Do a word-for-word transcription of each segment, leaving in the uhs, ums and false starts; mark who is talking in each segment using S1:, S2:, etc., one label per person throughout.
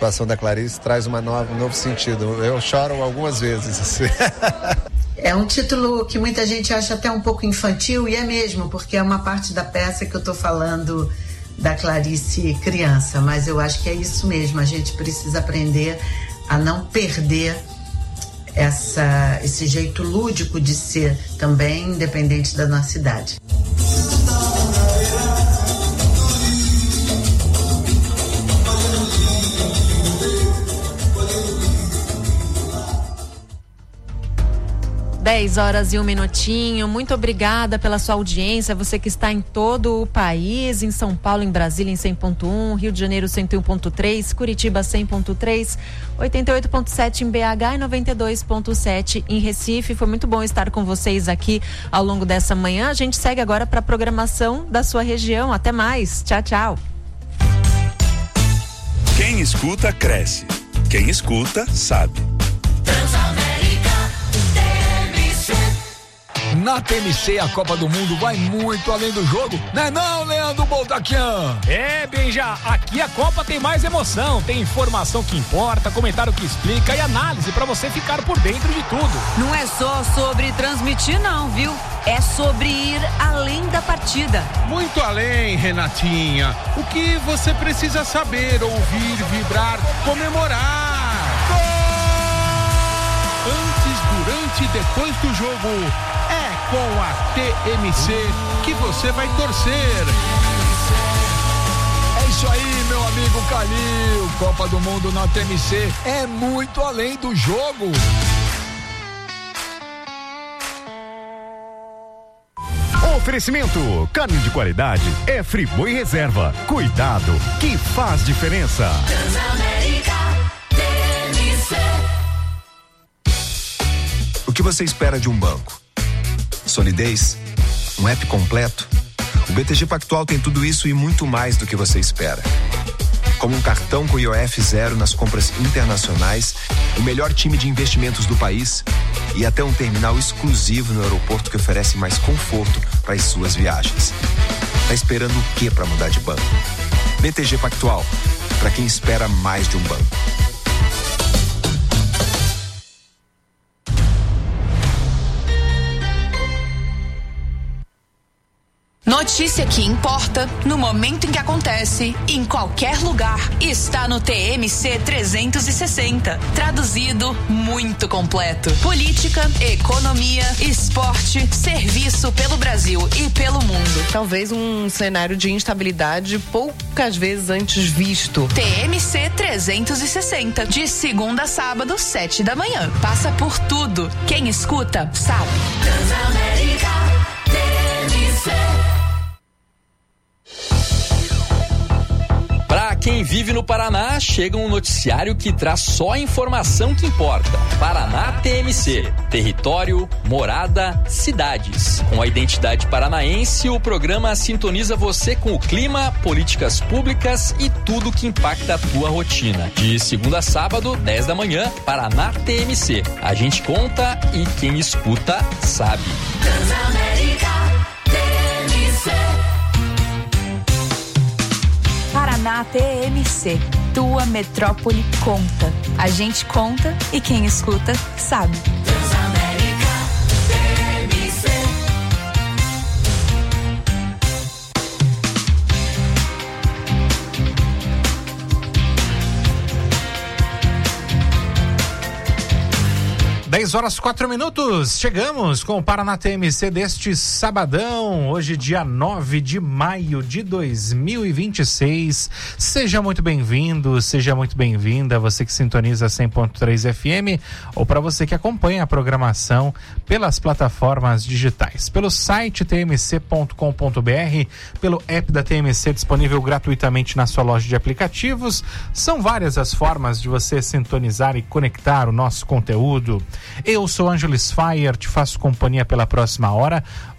S1: participação da Clarice traz uma nova, um novo sentido. Eu choro algumas vezes. Assim.
S2: É um título que muita gente acha até um pouco infantil, e é mesmo, porque é uma parte da peça que eu estou falando da Clarice criança, mas eu acho que é isso mesmo, a gente precisa aprender a não perder essa, esse jeito lúdico de ser também, independente da nossa idade.
S3: dez horas e um minutinho. Muito obrigada pela sua audiência. Você que está em todo o país, em São Paulo, em Brasília, em cem ponto um, Rio de Janeiro, cento e um ponto três, Curitiba, cem ponto três, oitenta e oito ponto sete em B H e noventa e dois ponto sete em Recife. Foi muito bom estar com vocês aqui ao longo dessa manhã. A gente segue agora para a programação da sua região. Até mais. Tchau, tchau.
S4: Quem escuta, cresce. Quem escuta, sabe.
S5: Na T M C, a Copa do Mundo vai muito além do jogo, né não, Leandro Boltaquian?
S6: É, Benja, aqui a Copa tem mais emoção, tem informação que importa, comentário que explica e análise pra você ficar por dentro de tudo.
S7: Não é só sobre transmitir não, viu? É sobre ir além da partida.
S8: Muito além, Renatinha. O que você precisa saber, ouvir, vibrar, comemorar. Gol! Antes, durante e depois do jogo. É com a T M C que você vai torcer.
S5: É isso aí, meu amigo Calil. Copa do Mundo na T M C é muito além do jogo.
S9: Oferecimento, carne de qualidade é Friboi Reserva. Cuidado que faz diferença.
S10: O que você espera de um banco? Solidez? Um app completo? O B T G Pactual tem tudo isso e muito mais do que você espera. Como um cartão com I O F zero nas compras internacionais, o melhor time de investimentos do país e até um terminal exclusivo no aeroporto que oferece mais conforto para as suas viagens. Tá esperando o que para mudar de banco? B T G Pactual, para quem espera mais de um banco.
S11: Notícia que importa, no momento em que acontece, em qualquer lugar, está no T M C trezentos e sessenta. Traduzido, muito completo. Política, economia, esporte, serviço pelo Brasil e pelo mundo.
S12: Talvez um cenário de instabilidade poucas vezes antes visto.
S11: T M C trezentos e sessenta, de segunda a sábado, sete da manhã. Passa por tudo. Quem escuta, sabe. Transamérica, T M C.
S13: Para quem vive no Paraná, chega um noticiário que traz só a informação que importa. Paraná T M C, território, morada, cidades. Com a identidade paranaense, o programa sintoniza você com o clima, políticas públicas e tudo que impacta a tua rotina. De segunda a sábado, dez da manhã, Paraná T M C. A gente conta e quem escuta sabe.
S11: Transamérica, T M C. Paraná T M C, tua metrópole conta. A gente conta e quem escuta sabe. Transamérica T M C.
S14: dez horas quatro minutos, chegamos com o Paraná T M C deste sabadão, hoje dia nove de maio de dois mil e vinte e seis. Seja muito bem-vindo, seja muito bem-vinda, você que sintoniza cem ponto três F M ou para você que acompanha a programação pelas plataformas digitais, pelo site t m c ponto com ponto b r, pelo app da T M C disponível gratuitamente na sua loja de aplicativos. São várias as formas de você sintonizar e conectar o nosso conteúdo. Eu sou Ângeles Fire, te faço companhia pela próxima hora.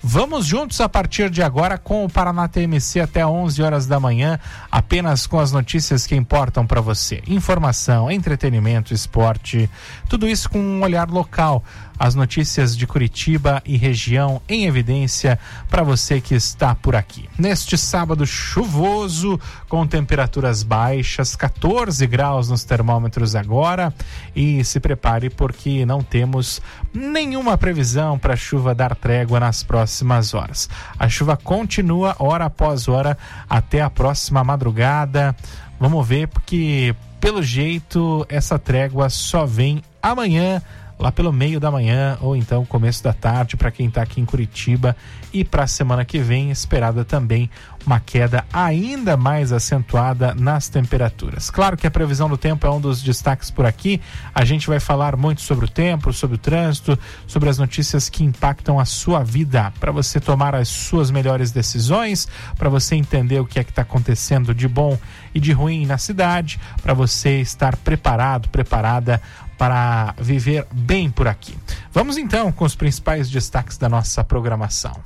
S14: Vamos juntos a partir de agora com o Paraná T M C até onze horas da manhã, apenas com as notícias que importam para você. Informação, entretenimento, esporte, tudo isso com um olhar local. As notícias de Curitiba e região em evidência para você que está por aqui. Neste sábado chuvoso, com temperaturas baixas, catorze graus nos termômetros agora, e se prepare porque não temos nenhuma previsão para a chuva dar trégua nas próximas horas. A chuva continua hora após hora até a próxima madrugada. Vamos ver porque, pelo jeito, essa trégua só vem amanhã, lá pelo meio da manhã ou então começo da tarde para quem está aqui em Curitiba, e para a semana que vem esperada também uma queda ainda mais acentuada nas temperaturas. Claro que a previsão do tempo é um dos destaques por aqui. A gente vai falar muito sobre o tempo, sobre o trânsito, sobre as notícias que impactam a sua vida, para você tomar as suas melhores decisões, para você entender o que é que está acontecendo de bom e de ruim na cidade, para você estar preparado, preparada para viver bem por aqui. Vamos então com os principais destaques da nossa programação.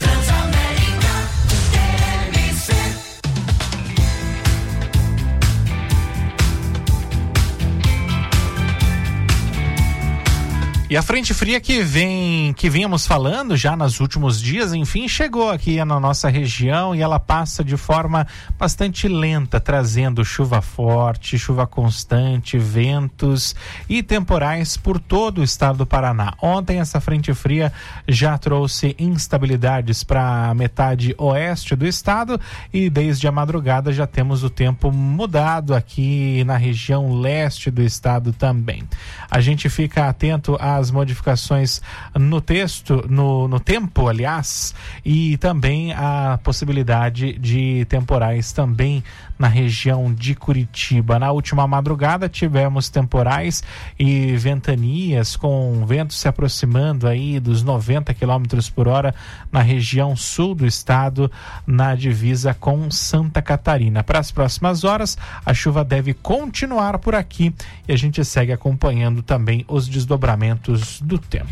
S14: E a frente fria que vem, que vínhamos falando já nos últimos dias, enfim, chegou aqui na nossa região e ela passa de forma bastante lenta, trazendo chuva forte, chuva constante, ventos e temporais por todo o estado do Paraná. Ontem essa frente fria já trouxe instabilidades para a metade oeste do estado e desde a madrugada já temos o tempo mudado aqui na região leste do estado também. A gente fica atento a as modificações no texto, no, no tempo, aliás, e também a possibilidade de temporais também na região de Curitiba. Na última madrugada tivemos temporais e ventanias com ventos se aproximando aí dos noventa quilômetros por hora na região sul do estado, na divisa com Santa Catarina. Para as próximas horas, a chuva deve continuar por aqui e a gente segue acompanhando também os desdobramentos do tempo.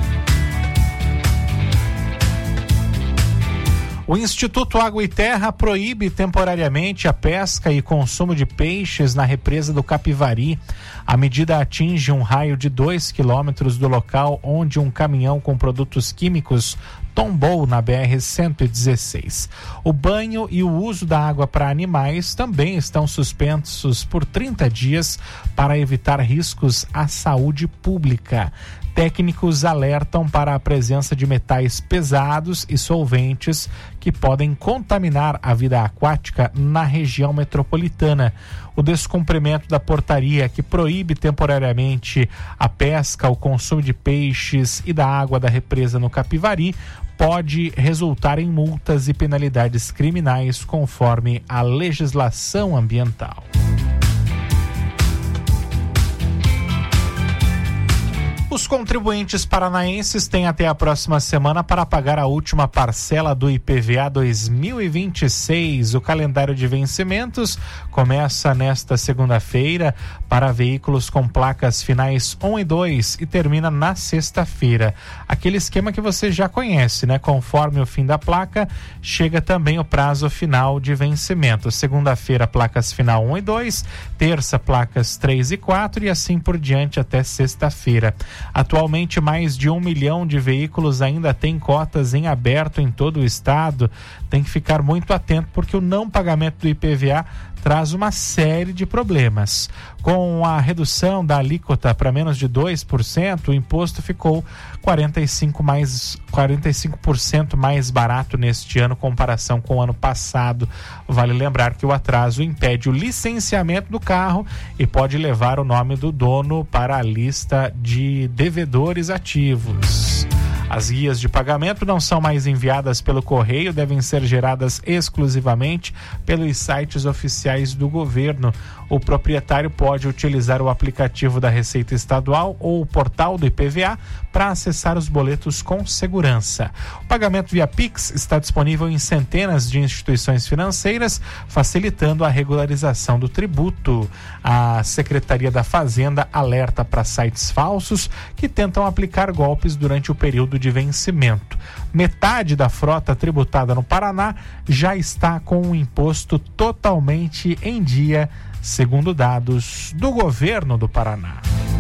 S14: O Instituto Água e Terra proíbe temporariamente a pesca e consumo de peixes na represa do Capivari. A medida atinge um raio de dois quilômetros do local onde um caminhão com produtos químicos tombou na B R cento e dezesseis. O banho e o uso da água para animais também estão suspensos por trinta dias para evitar riscos à saúde pública. Técnicos alertam para a presença de metais pesados e solventes que podem contaminar a vida aquática na região metropolitana. O descumprimento da portaria que proíbe temporariamente a pesca, o consumo de peixes e da água da represa no Capivari pode resultar em multas e penalidades criminais conforme a legislação ambiental. Os contribuintes paranaenses têm até a próxima semana para pagar a última parcela do I P V A dois mil e vinte e seis. O calendário de vencimentos começa nesta segunda-feira para veículos com placas finais um e dois e termina na sexta-feira. Aquele esquema que você já conhece, né? Conforme o fim da placa, chega também o prazo final de vencimento. Segunda-feira, placas final um e dois, terça, placas três e quatro e assim por diante até sexta-feira. Atualmente, mais de um milhão de veículos ainda têm cotas em aberto em todo o estado. Tem que ficar muito atento porque o não pagamento do I P V A traz uma série de problemas. Com a redução da alíquota para menos de dois por cento, o imposto ficou quarenta e cinco por cento mais barato neste ano, em comparação com o ano passado. Vale lembrar que o atraso impede o licenciamento do carro e pode levar o nome do dono para a lista de devedores ativos. As guias de pagamento não são mais enviadas pelo correio, devem ser geradas exclusivamente pelos sites oficiais do governo. O proprietário pode utilizar o aplicativo da Receita Estadual ou o portal do I P V A para acessar os boletos com segurança. O pagamento via Pix está disponível em centenas de instituições financeiras, facilitando a regularização do tributo. A Secretaria da Fazenda alerta para sites falsos que tentam aplicar golpes durante o período período de vencimento. Metade da frota tributada no Paraná já está com o imposto totalmente em dia, segundo dados do governo do Paraná.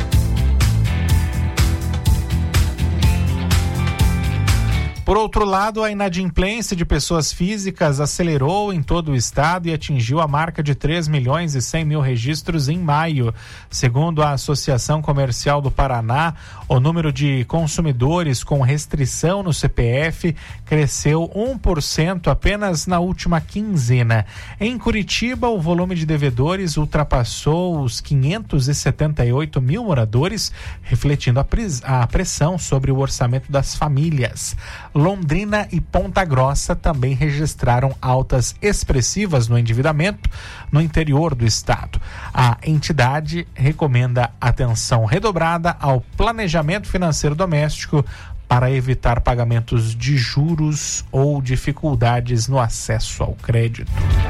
S14: Por outro lado, a inadimplência de pessoas físicas acelerou em todo o estado e atingiu a marca de três milhões e cem mil registros em maio. Segundo a Associação Comercial do Paraná, o número de consumidores com restrição no C P F cresceu um por cento apenas na última quinzena. Em Curitiba, o volume de devedores ultrapassou os quinhentos e setenta e oito mil moradores, refletindo a, pres- a pressão sobre o orçamento das famílias. Londrina e Ponta Grossa também registraram altas expressivas no endividamento no interior do estado. A entidade recomenda atenção redobrada ao planejamento financeiro doméstico para evitar pagamentos de juros ou dificuldades no acesso ao crédito.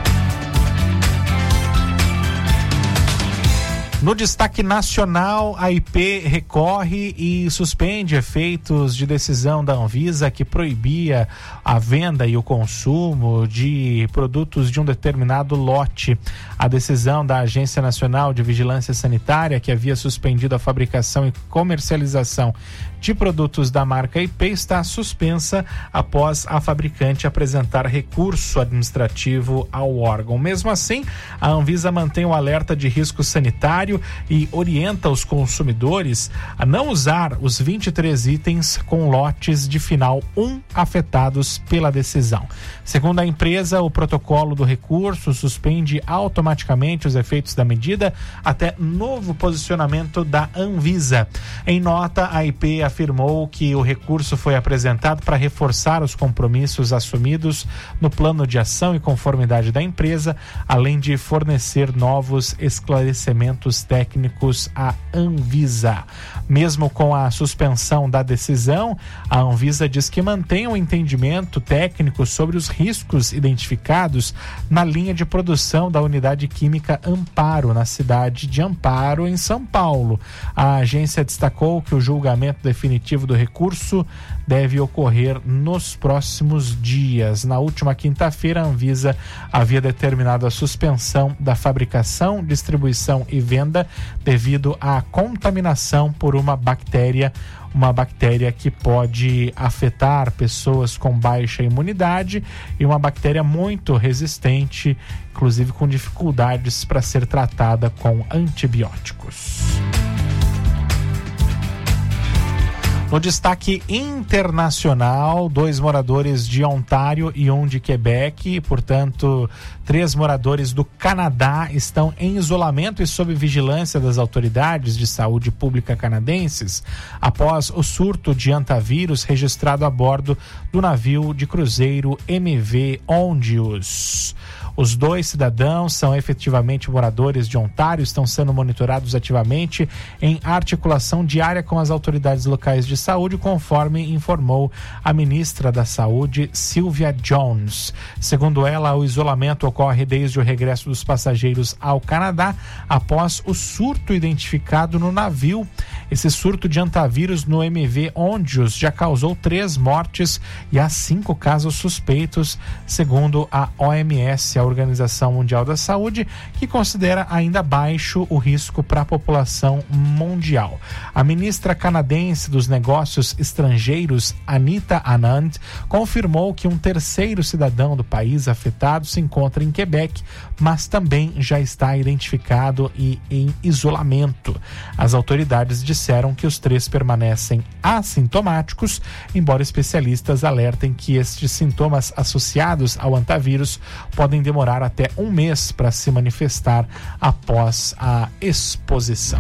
S14: No destaque nacional, a I P recorre e suspende efeitos de decisão da Anvisa que proibia a venda e o consumo de produtos de um determinado lote. A decisão da Agência Nacional de Vigilância Sanitária, que havia suspendido a fabricação e comercialização de produtos da marca I P, está suspensa após a fabricante apresentar recurso administrativo ao órgão. Mesmo assim, a Anvisa mantém o alerta de risco sanitário e orienta os consumidores a não usar os vinte e três itens com lotes de final um afetados pela decisão. Segundo a empresa, o protocolo do recurso suspende automaticamente os efeitos da medida até novo posicionamento da Anvisa. Em nota, a I P afirmou que o recurso foi apresentado para reforçar os compromissos assumidos no plano de ação e conformidade da empresa, além de fornecer novos esclarecimentos técnicos à Anvisa. Mesmo com a suspensão da decisão, a Anvisa diz que mantém um entendimento técnico sobre os riscos identificados na linha de produção da unidade química Amparo, na cidade de Amparo, em São Paulo. A agência destacou que o julgamento definitivo do recurso deve ocorrer nos próximos dias. Na última quinta-feira, a Anvisa havia determinado a suspensão da fabricação, distribuição e venda devido à contaminação por uma bactéria, uma bactéria que pode afetar pessoas com baixa imunidade e uma bactéria muito resistente, inclusive com dificuldades para ser tratada com antibióticos. No destaque internacional, dois moradores de Ontário e um de Quebec, portanto, três moradores do Canadá estão em isolamento e sob vigilância das autoridades de saúde pública canadenses após o surto de hantavírus registrado a bordo do navio de cruzeiro M V Ondius. Os dois cidadãos são efetivamente moradores de Ontário, estão sendo monitorados ativamente em articulação diária com as autoridades locais de saúde, conforme informou a ministra da Saúde, Sylvia Jones. Segundo ela, o isolamento ocorre desde o regresso dos passageiros ao Canadá, após o surto identificado no navio. Esse surto de hantavírus no M V Ondius já causou três mortes e há cinco casos suspeitos, segundo a O M S, a Organização Mundial da Saúde, que considera ainda baixo o risco para a população mundial. A ministra canadense dos Negócios Estrangeiros, Anita Anand, confirmou que um terceiro cidadão do país afetado se encontra em Quebec, mas também já está identificado e em isolamento. As autoridades disseram que os três permanecem assintomáticos, embora especialistas alertem que estes sintomas associados ao hantavírus podem demorar até um mês para se manifestar após a exposição.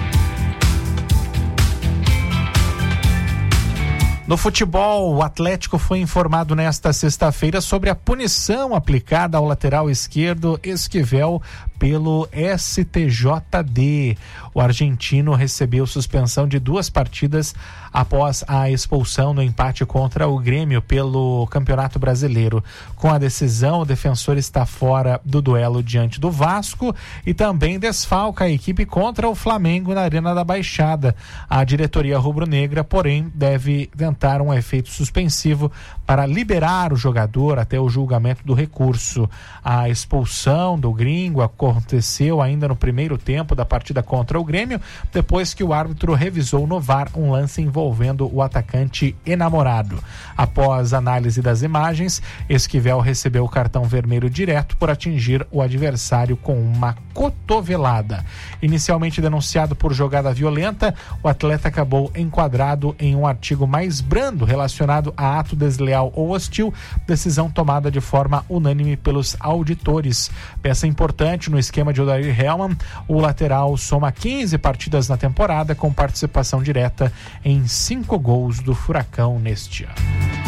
S14: No futebol, o Atlético foi informado nesta sexta-feira sobre a punição aplicada ao lateral esquerdo Esquivel pelo S T J D. O argentino recebeu suspensão de duas partidas após a expulsão no empate contra o Grêmio pelo Campeonato Brasileiro. Com a decisão, o defensor está fora do duelo diante do Vasco e também desfalca a equipe contra o Flamengo na Arena da Baixada. A diretoria rubro-negra, porém, deve tentar um efeito suspensivo para liberar o jogador até o julgamento do recurso. A expulsão do gringo aconteceu ainda no primeiro tempo da partida contra o Grêmio, depois que o árbitro revisou no V A R um lance envolvendo o atacante enamorado. Após análise das imagens, Esquivel recebeu o cartão vermelho direto por atingir o adversário com uma cotovelada. Inicialmente denunciado por jogada violenta, o atleta acabou enquadrado em um artigo mais brando relacionado a ato desleal ou hostil, decisão tomada de forma unânime pelos auditores. Peça importante no esquema de Odair Hellmann, o lateral soma quinze partidas na temporada, com participação direta em cinco gols do Furacão neste ano.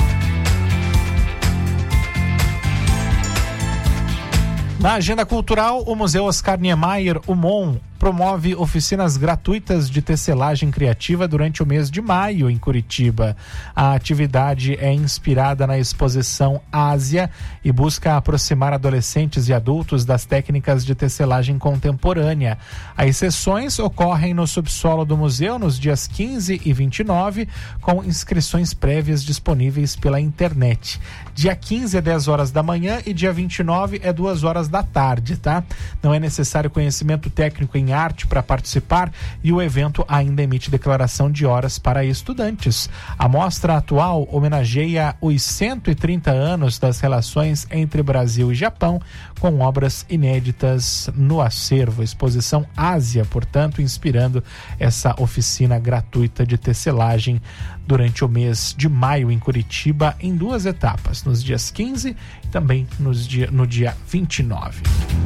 S14: Na agenda cultural, o Museu Oscar Niemeyer, o M O N, promove oficinas gratuitas de tecelagem criativa durante o mês de maio em Curitiba. A atividade é inspirada na exposição Ásia e busca aproximar adolescentes e adultos das técnicas de tecelagem contemporânea. As sessões ocorrem no subsolo do museu nos dias quinze e vinte e nove, com inscrições prévias disponíveis pela internet. Dia quinze é dez horas da manhã e dia vinte e nove é duas horas da tarde, tá? Não é necessário conhecimento técnico em arte para participar e o evento ainda emite declaração de horas para estudantes. A mostra atual homenageia os cento e trinta anos das relações entre Brasil e Japão, com obras inéditas no acervo. Exposição Ásia, portanto, inspirando essa oficina gratuita de tecelagem durante o mês de maio em Curitiba, em duas etapas, nos dias quinze e também nos dia, no dia vinte e nove.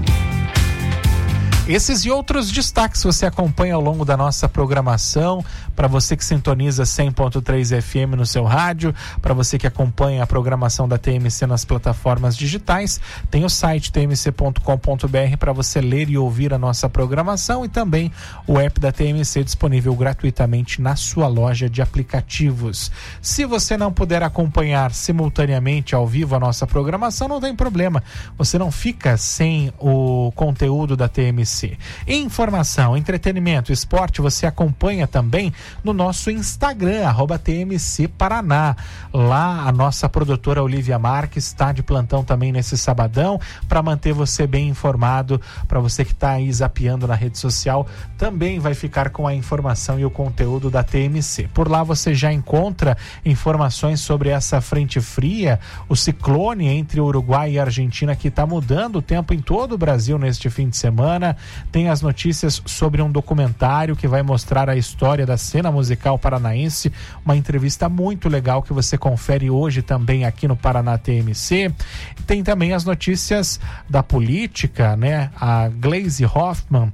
S14: Esses e outros destaques você acompanha ao longo da nossa programação. Para você que sintoniza cem ponto três F M no seu rádio, para você que acompanha a programação da T M C nas plataformas digitais, tem o site t m c ponto com ponto b r para você ler e ouvir a nossa programação e também o app da T M C disponível gratuitamente na sua loja de aplicativos. Se você não puder acompanhar simultaneamente ao vivo a nossa programação, não tem problema. Você não fica sem o conteúdo da T M C. Informação, entretenimento, esporte, você acompanha também no nosso Instagram, arroba T M C Paraná. Lá a nossa produtora Olivia Marques está de plantão também nesse sabadão para manter você bem informado. Para você que está aí zapeando na rede social, também vai ficar com a informação e o conteúdo da T M C. Por lá você já encontra informações sobre essa frente fria, o ciclone entre Uruguai e Argentina que está mudando o tempo em todo o Brasil neste fim de semana. Tem as notícias sobre um documentário que vai mostrar a história da cena musical paranaense, uma entrevista muito legal que você confere hoje também aqui no Paraná T M C. Tem também as notícias da política, né? A Gleisi Hoffmann,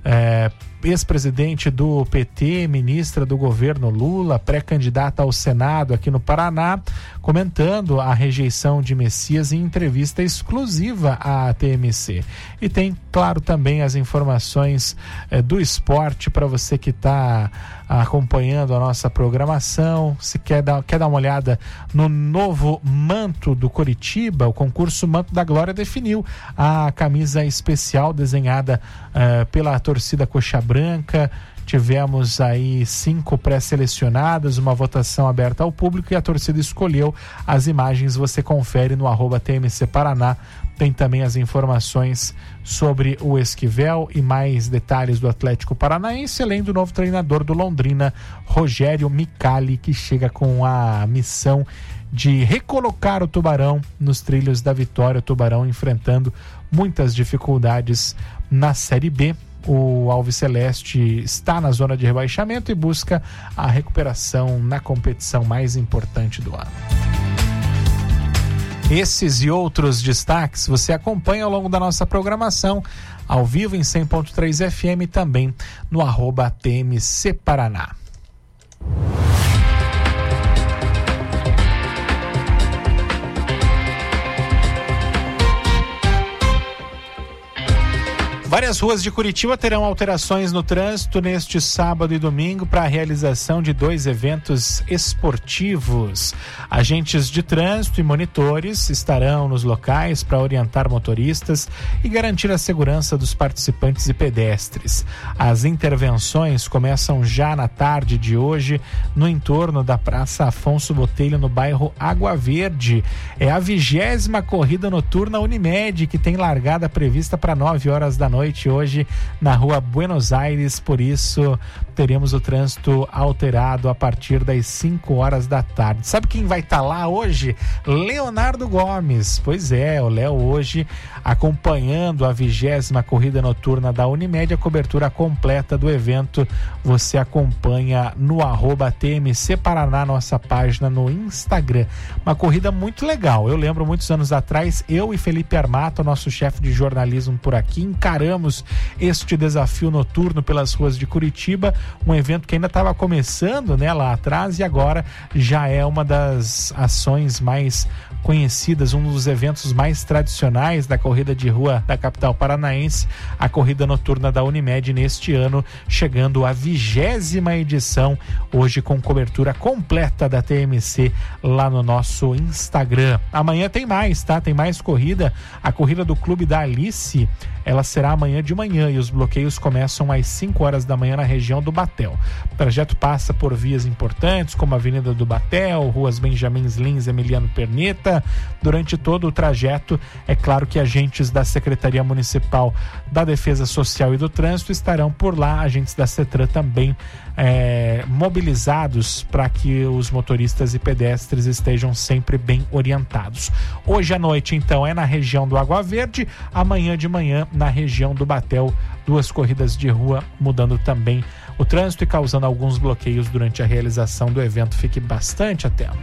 S14: é, ex-presidente do P T, ministra do governo Lula, pré-candidata ao Senado aqui no Paraná, comentando a rejeição de Messias em entrevista exclusiva à T M C. E tem, claro, também as informações eh, do esporte para você que está acompanhando a nossa programação. Se quer dar, quer dar uma olhada no novo manto do Coritiba, o concurso Manto da Glória definiu a camisa especial desenhada eh, pela torcida Coxa Branca. Tivemos aí cinco pré-selecionadas, uma votação aberta ao público e a torcida escolheu. As imagens você confere no arroba T M C Paraná. Tem também as informações sobre o Esquivel e mais detalhes do Atlético Paranaense, além do novo treinador do Londrina, Rogério Micali, que chega com a missão de recolocar o Tubarão nos trilhos da vitória. O Tubarão enfrentando muitas dificuldades na Série B. O Alviceleste está na zona de rebaixamento e busca a recuperação na competição mais importante do ano. Esses e outros destaques você acompanha ao longo da nossa programação, ao vivo em cem ponto três F M e também no arroba T M C Paraná. Várias ruas de Curitiba terão alterações no trânsito neste sábado e domingo para a realização de dois eventos esportivos. Agentes de trânsito e monitores estarão nos locais para orientar motoristas e garantir a segurança dos participantes e pedestres. As intervenções começam já na tarde de hoje no entorno da Praça Afonso Botelho, no bairro Água Verde. É a vigésima corrida noturna Unimed, que tem largada prevista para nove horas da noite hoje na rua Buenos Aires, por isso teremos o trânsito alterado a partir das cinco horas da tarde. Sabe quem vai estar tá lá hoje? Leonardo Gomes. Pois é, o Léo hoje acompanhando a vigésima corrida noturna da Unimed. A cobertura completa do evento você acompanha no arroba T M C Paraná, nossa página no Instagram. Uma corrida muito legal. Eu lembro muitos anos atrás, eu e Felipe Armato, nosso chefe de jornalismo por aqui, encaramos este desafio noturno pelas ruas de Curitiba, um evento que ainda estava começando, né, lá atrás, e agora já é uma das ações mais conhecidas, um dos eventos mais tradicionais da corrida de rua da capital paranaense, a corrida noturna da Unimed neste ano, chegando à vigésima edição, hoje com cobertura completa da T M C lá no nosso Instagram. Amanhã tem mais, tá? Tem mais corrida, a corrida do Clube da Alice, ela será amanhã de manhã e os bloqueios começam às cinco horas da manhã na região do Batel. O trajeto passa por vias importantes como a Avenida do Batel, ruas Benjamin Lins, Emiliano Perneta. Durante todo o trajeto, é claro que agentes da Secretaria Municipal da Defesa Social e do Trânsito estarão por lá, agentes da CETRAN também é, mobilizados para que os motoristas e pedestres estejam sempre bem orientados. Hoje à noite, então, é na região do Água Verde, amanhã de manhã na região do Batel, duas corridas de rua mudando também o trânsito e causando alguns bloqueios durante a realização do evento. Fique bastante atento.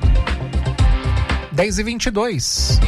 S14: dez e vinte e dois.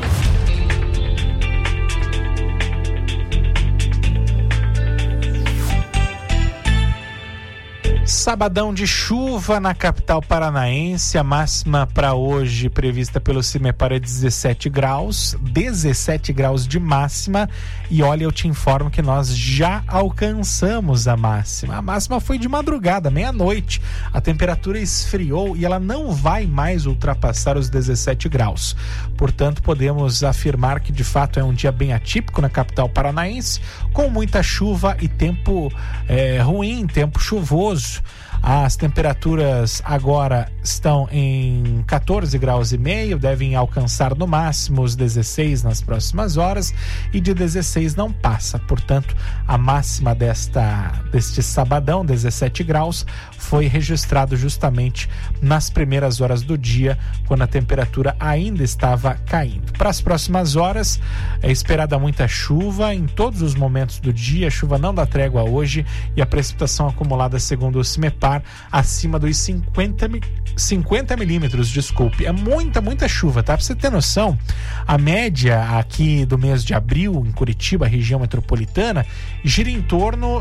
S14: Sabadão de chuva na capital paranaense, a máxima para hoje prevista pelo CIMEPAR é dezessete graus, dezessete graus de máxima, e olha, eu te informo que nós já alcançamos a máxima. A máxima foi de madrugada, meia-noite, a temperatura esfriou e ela não vai mais ultrapassar os dezessete graus. Portanto, podemos afirmar que de fato é um dia bem atípico na capital paranaense, com muita chuva e tempo é, ruim, tempo chuvoso. As temperaturas agora estão em catorze graus e meio, devem alcançar no máximo os dezesseis nas próximas horas, e de dezesseis não passa. Portanto, a máxima desta, deste sabadão, dezessete graus, foi registrado justamente nas primeiras horas do dia, quando a temperatura ainda estava caindo. Para as próximas horas, é esperada muita chuva em todos os momentos do dia. A chuva não dá trégua hoje e a precipitação acumulada, segundo o CIMEPAR, acima dos cinquenta milímetros, desculpe. É muita, muita chuva, tá? Pra você ter noção, a média aqui do mês de abril, em Curitiba, região metropolitana, gira em torno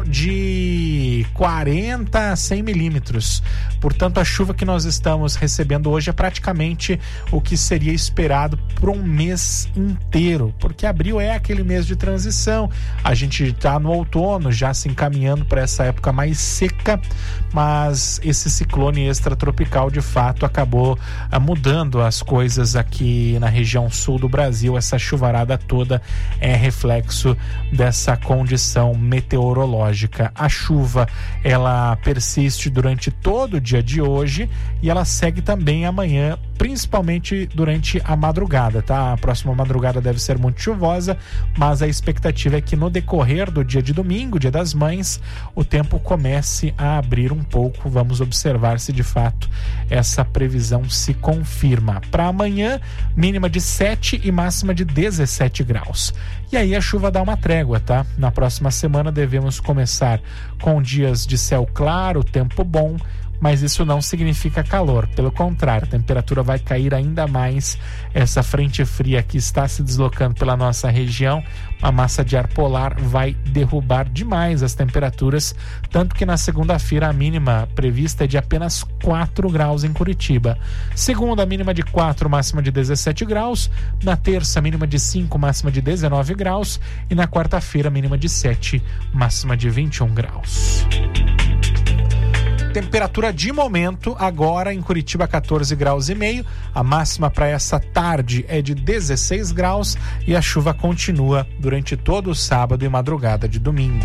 S14: de quarenta a cem milímetros. Portanto, a chuva que nós estamos recebendo hoje é praticamente o que seria esperado por um mês inteiro, porque abril é aquele mês de transição. A gente está no outono, já se encaminhando para essa época mais seca, mas esse ciclone extratropical de fato acabou ah, mudando as coisas aqui na região sul do Brasil. Essa chuvarada toda é reflexo dessa condição meteorológica. A chuva, ela persiste durante todo o dia de hoje e ela segue também amanhã, principalmente durante a madrugada, tá? A próxima madrugada deve ser muito chuvosa, mas a expectativa é que no decorrer do dia de domingo, dia das mães, o tempo comece a abrir um pouco. Vamos observar se de fato essa previsão se confirma. Para amanhã, mínima de sete e máxima de dezessete graus. E aí a chuva dá uma trégua, tá? Na próxima semana devemos começar com dias de céu claro, tempo bom, mas isso não significa calor. Pelo contrário, a temperatura vai cair ainda mais. Essa frente fria que está se deslocando pela nossa região, a massa de ar polar vai derrubar demais as temperaturas, tanto que na segunda-feira a mínima prevista é de apenas quatro graus em Curitiba. Segunda, mínima de quatro, máxima de dezessete graus. Na terça, mínima de cinco, máxima de dezenove graus. E na quarta-feira, mínima de sete, máxima de vinte e um graus. Temperatura de momento agora em Curitiba quatorze graus e meio, a máxima para essa tarde é de dezesseis graus e a chuva continua durante todo o sábado e madrugada de domingo.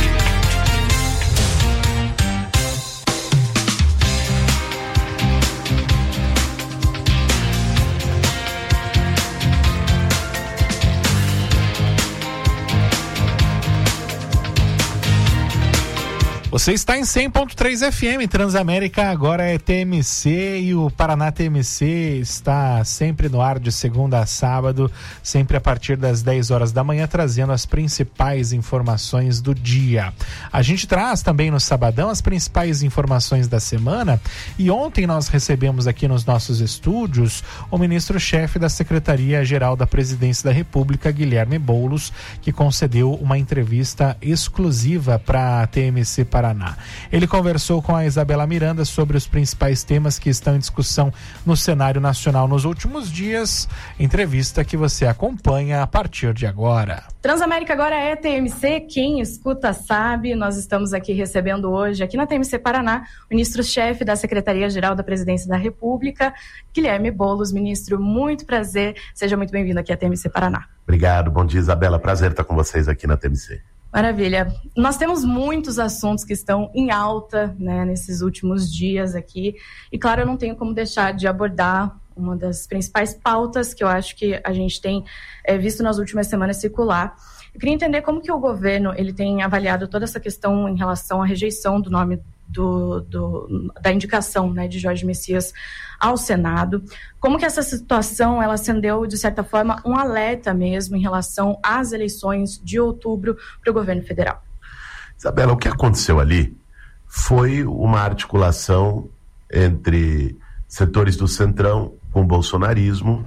S14: Você está em cem ponto três F M, Transamérica agora é T M C e o Paraná T M C está sempre no ar de segunda a sábado, sempre a partir das dez horas da manhã, trazendo as principais informações do dia. A gente traz também no sabadão as principais informações da semana e ontem nós recebemos aqui nos nossos estúdios o ministro-chefe da Secretaria-Geral da Presidência da República, Guilherme Boulos, que concedeu uma entrevista exclusiva para a T M C Paraná. Ele conversou com a Isabela Miranda sobre os principais temas que estão em discussão no cenário nacional nos últimos dias. Entrevista que você acompanha a partir de agora.
S15: Transamérica agora é T M C, quem escuta sabe. Nós estamos aqui recebendo hoje, aqui na T M C Paraná, o ministro-chefe da Secretaria-Geral da Presidência da República, Guilherme Boulos. Ministro, muito prazer, seja muito bem-vindo aqui à T M C Paraná.
S16: Obrigado, bom dia, Isabela, prazer estar com vocês aqui na T M C.
S15: Maravilha. Nós temos muitos assuntos que estão em alta, né, nesses últimos dias aqui. E, claro, eu não tenho como deixar de abordar uma das principais pautas que eu acho que a gente tem é, visto nas últimas semanas circular. Eu queria entender como que o governo ele tem avaliado toda essa questão em relação à rejeição do nome do, do, da indicação, né, de Jorge Messias ao Senado. Como que essa situação ela acendeu, de certa forma, um alerta mesmo em relação às eleições de outubro para o governo federal?
S16: Isabela, o que aconteceu ali foi uma articulação entre setores do Centrão com o bolsonarismo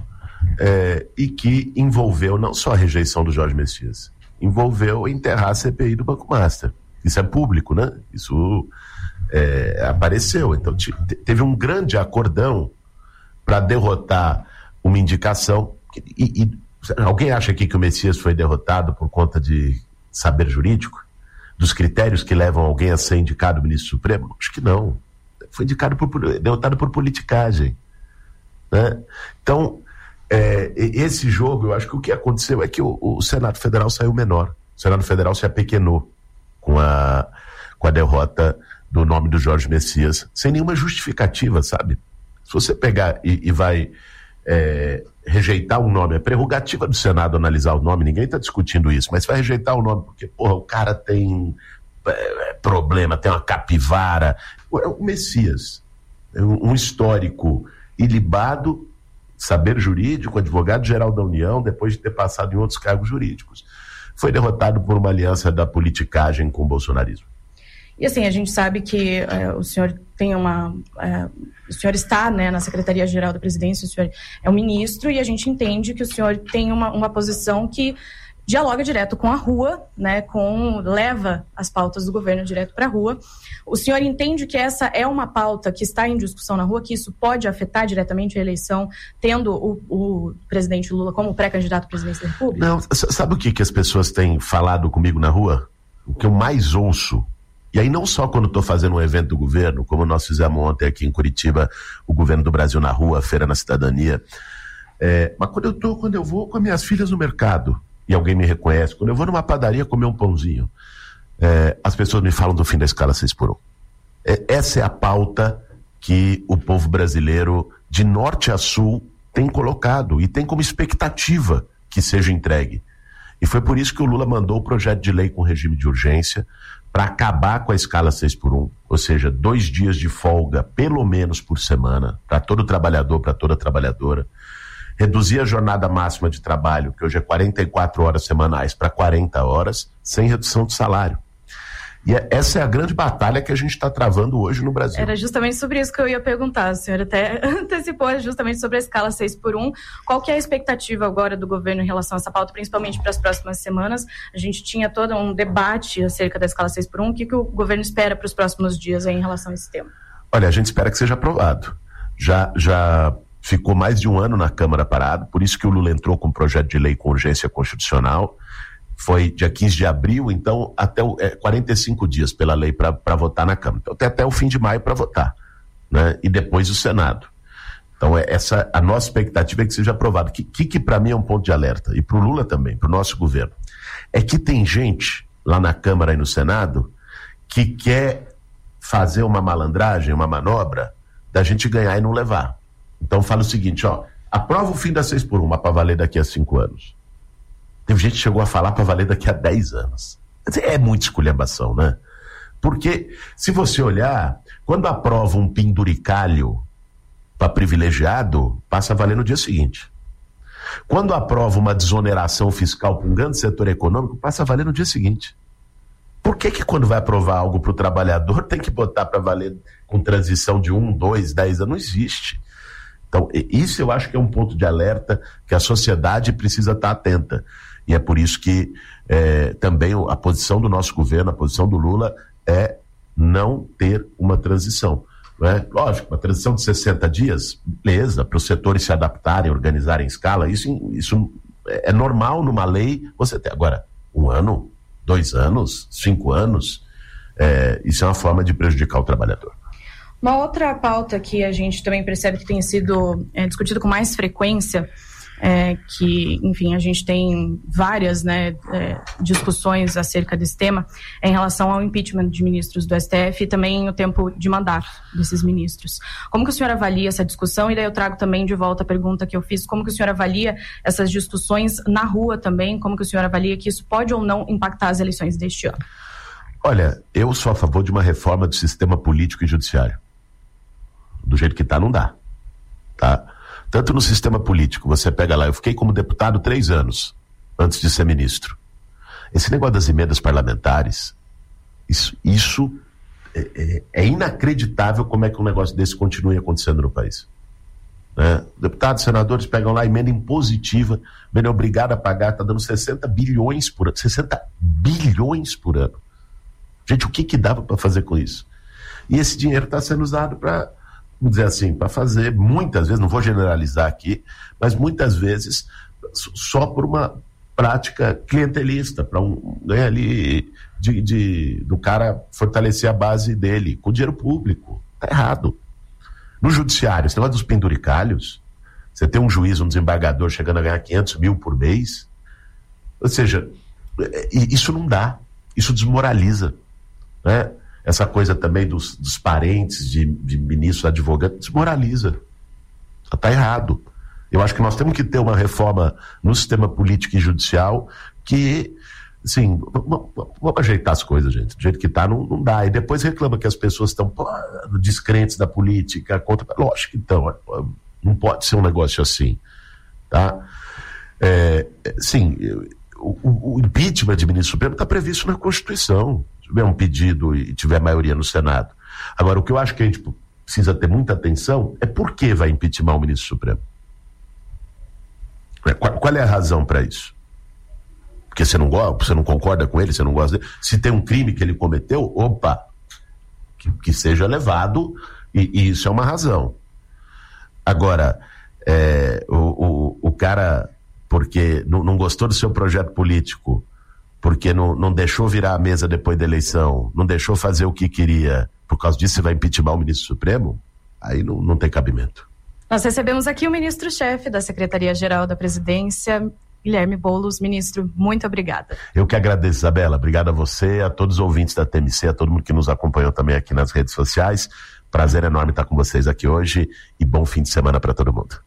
S16: é, e que envolveu não só a rejeição do Jorge Messias, envolveu enterrar a C P I do Banco Master. Isso é público, né? Isso é, apareceu. Então te, teve um grande acordão para derrotar uma indicação. E, e alguém acha aqui que o Messias foi derrotado por conta de saber jurídico? Dos critérios que levam alguém a ser indicado ministro supremo? Acho que não. Foi indicado por, derrotado por politicagem, né? Então, é, esse jogo, eu acho que o que aconteceu é que o, o Senado Federal saiu menor. O Senado Federal se apequenou com a, com a derrota do nome do Jorge Messias, sem nenhuma justificativa, sabe? Se você pegar e, e vai é, rejeitar um nome, é prerrogativa do Senado analisar o nome, ninguém está discutindo isso, mas vai rejeitar o nome porque, porra, o cara tem é, problema, tem uma capivara. O Messias, um histórico ilibado, saber jurídico, advogado-geral da União, depois de ter passado em outros cargos jurídicos, foi derrotado por uma aliança da politicagem com o bolsonarismo.
S15: E assim, a gente sabe que é, o senhor tem uma... É, o senhor está, né, na Secretaria-Geral da Presidência, o senhor é um ministro, e a gente entende que o senhor tem uma, uma posição que dialoga direto com a rua, né, com, leva as pautas do governo direto para a rua. O senhor entende que essa é uma pauta que está em discussão na rua, que isso pode afetar diretamente a eleição, tendo o, o presidente Lula como pré-candidato à presidência da República?
S16: Não, sabe o que, que as pessoas têm falado comigo na rua? O que eu mais ouço, e aí não só quando estou fazendo um evento do governo, como nós fizemos ontem aqui em Curitiba, o Governo do Brasil na Rua, a Feira na Cidadania, é, mas quando eu, tô, quando eu vou com as minhas filhas no mercado, e alguém me reconhece, quando eu vou numa padaria comer um pãozinho, é, as pessoas me falam do fim da escala seis por um. É, essa é a pauta que o povo brasileiro, de norte a sul, tem colocado e tem como expectativa que seja entregue. E foi por isso que o Lula mandou o projeto de lei com regime de urgência para acabar com a escala seis por um, ou seja, dois dias de folga, pelo menos por semana, para todo trabalhador, para toda trabalhadora. Reduzir a jornada máxima de trabalho, que hoje é quarenta e quatro horas semanais, para quarenta horas, sem redução de salário. E é, essa é a grande batalha que a gente está travando hoje no Brasil.
S15: Era justamente sobre isso que eu ia perguntar. A senhora até antecipou justamente sobre a escala seis por um. Qual que é a expectativa agora do governo em relação a essa pauta, principalmente para as próximas semanas? A gente tinha todo um debate acerca da escala seis por um. O que, que o governo espera para os próximos dias aí em relação a esse tema?
S16: Olha, a gente espera que seja aprovado. Já, já ficou mais de um ano na Câmara parado, por isso que o Lula entrou com um projeto de lei com urgência constitucional. Foi dia quinze de abril, então até o, é, quarenta e cinco dias pela lei para votar na Câmara. Então tem até o fim de maio para votar, né? E depois o Senado. Então é, essa, a nossa expectativa é que seja aprovado. Que, que, que para mim é um ponto de alerta, e para o Lula também, para o nosso governo, é que tem gente lá na Câmara e no Senado que quer fazer uma malandragem, uma manobra, da gente ganhar e não levar. Então fala o seguinte, ó, aprova o fim da seis por um para valer daqui a cinco anos. Teve gente que chegou a falar para valer daqui a dez anos. É muita esculhambação, né? Porque, se você olhar, quando aprova um penduricalho para privilegiado, passa a valer no dia seguinte. Quando aprova uma desoneração fiscal para um grande setor econômico, passa a valer no dia seguinte. Por que que quando vai aprovar algo para o trabalhador tem que botar para valer com transição de um, dois, dez anos? Não existe. Então, isso eu acho que é um ponto de alerta que a sociedade precisa estar atenta. E é por isso que é, também a posição do nosso governo, a posição do Lula é não ter uma transição. Não é? Lógico, uma transição de sessenta dias, beleza, para os setores se adaptarem, organizarem em escala, isso, isso é normal numa lei você ter. Agora, um ano, dois anos, cinco anos, é, isso é uma forma de prejudicar o trabalhador.
S15: Uma outra pauta que a gente também percebe que tem sido é, discutido com mais frequência, é, que, enfim, a gente tem várias, né, é, discussões acerca desse tema, é em relação ao impeachment de ministros do S T F e também o tempo de mandato desses ministros. Como que o senhor avalia essa discussão? E daí eu trago também de volta a pergunta que eu fiz, como que o senhor avalia essas discussões na rua também? Como que o senhor avalia que isso pode ou não impactar as eleições deste ano?
S16: Olha, eu sou a favor de uma reforma do sistema político e judiciário. Do jeito que está, não dá. Tá? Tanto no sistema político, você pega lá, eu fiquei como deputado três anos antes de ser ministro. Esse negócio das emendas parlamentares, isso, isso é, é, é inacreditável como é que um negócio desse continue acontecendo no país. Né? Deputados, senadores pegam lá emenda impositiva, bem obrigado a pagar, está dando sessenta bilhões por ano. sessenta bilhões por ano. Gente, o que que dava para fazer com isso? E esse dinheiro está sendo usado para, vamos dizer assim, para fazer muitas vezes, não vou generalizar aqui, mas muitas vezes só por uma prática clientelista, para um ganhar ali de, de, do cara fortalecer a base dele com dinheiro público. Está errado. No judiciário, esse negócio dos penduricalhos, você tem um juiz, um desembargador chegando a ganhar quinhentos mil por mês, ou seja, isso não dá, isso desmoraliza, né? Essa coisa também dos, dos parentes de, de ministros, advogados, desmoraliza. Está errado. Eu acho que nós temos que ter uma reforma no sistema político e judicial que, assim, vamos, vamos ajeitar as coisas, gente. Do jeito que está, não, não dá. E depois reclama que as pessoas estão descrentes da política, contra. Lógico que estão. Não pode ser um negócio assim. Tá? É, sim, o, o impeachment de ministro supremo está previsto na Constituição. Se tiver um pedido e tiver maioria no Senado. Agora, o que eu acho que a gente precisa ter muita atenção é por que vai impeachment o ministro Supremo. Qual, qual é a razão para isso? Porque você não gosta, você não concorda com ele, você não gosta dele. Se tem um crime que ele cometeu, opa, que, que seja levado, e, e isso é uma razão. Agora, é, o, o, o cara, porque não, não gostou do seu projeto político, porque não, não deixou virar a mesa depois da eleição, não deixou fazer o que queria, por causa disso você vai impeachment o ministro Supremo, aí não, não tem cabimento.
S15: Nós recebemos aqui o ministro-chefe da Secretaria-Geral da Presidência, Guilherme Boulos. Ministro, muito obrigada.
S16: Eu que agradeço, Isabela. Obrigado a você, a todos os ouvintes da T M C, a todo mundo que nos acompanhou também aqui nas redes sociais. Prazer enorme estar com vocês aqui hoje e bom fim de semana para todo mundo.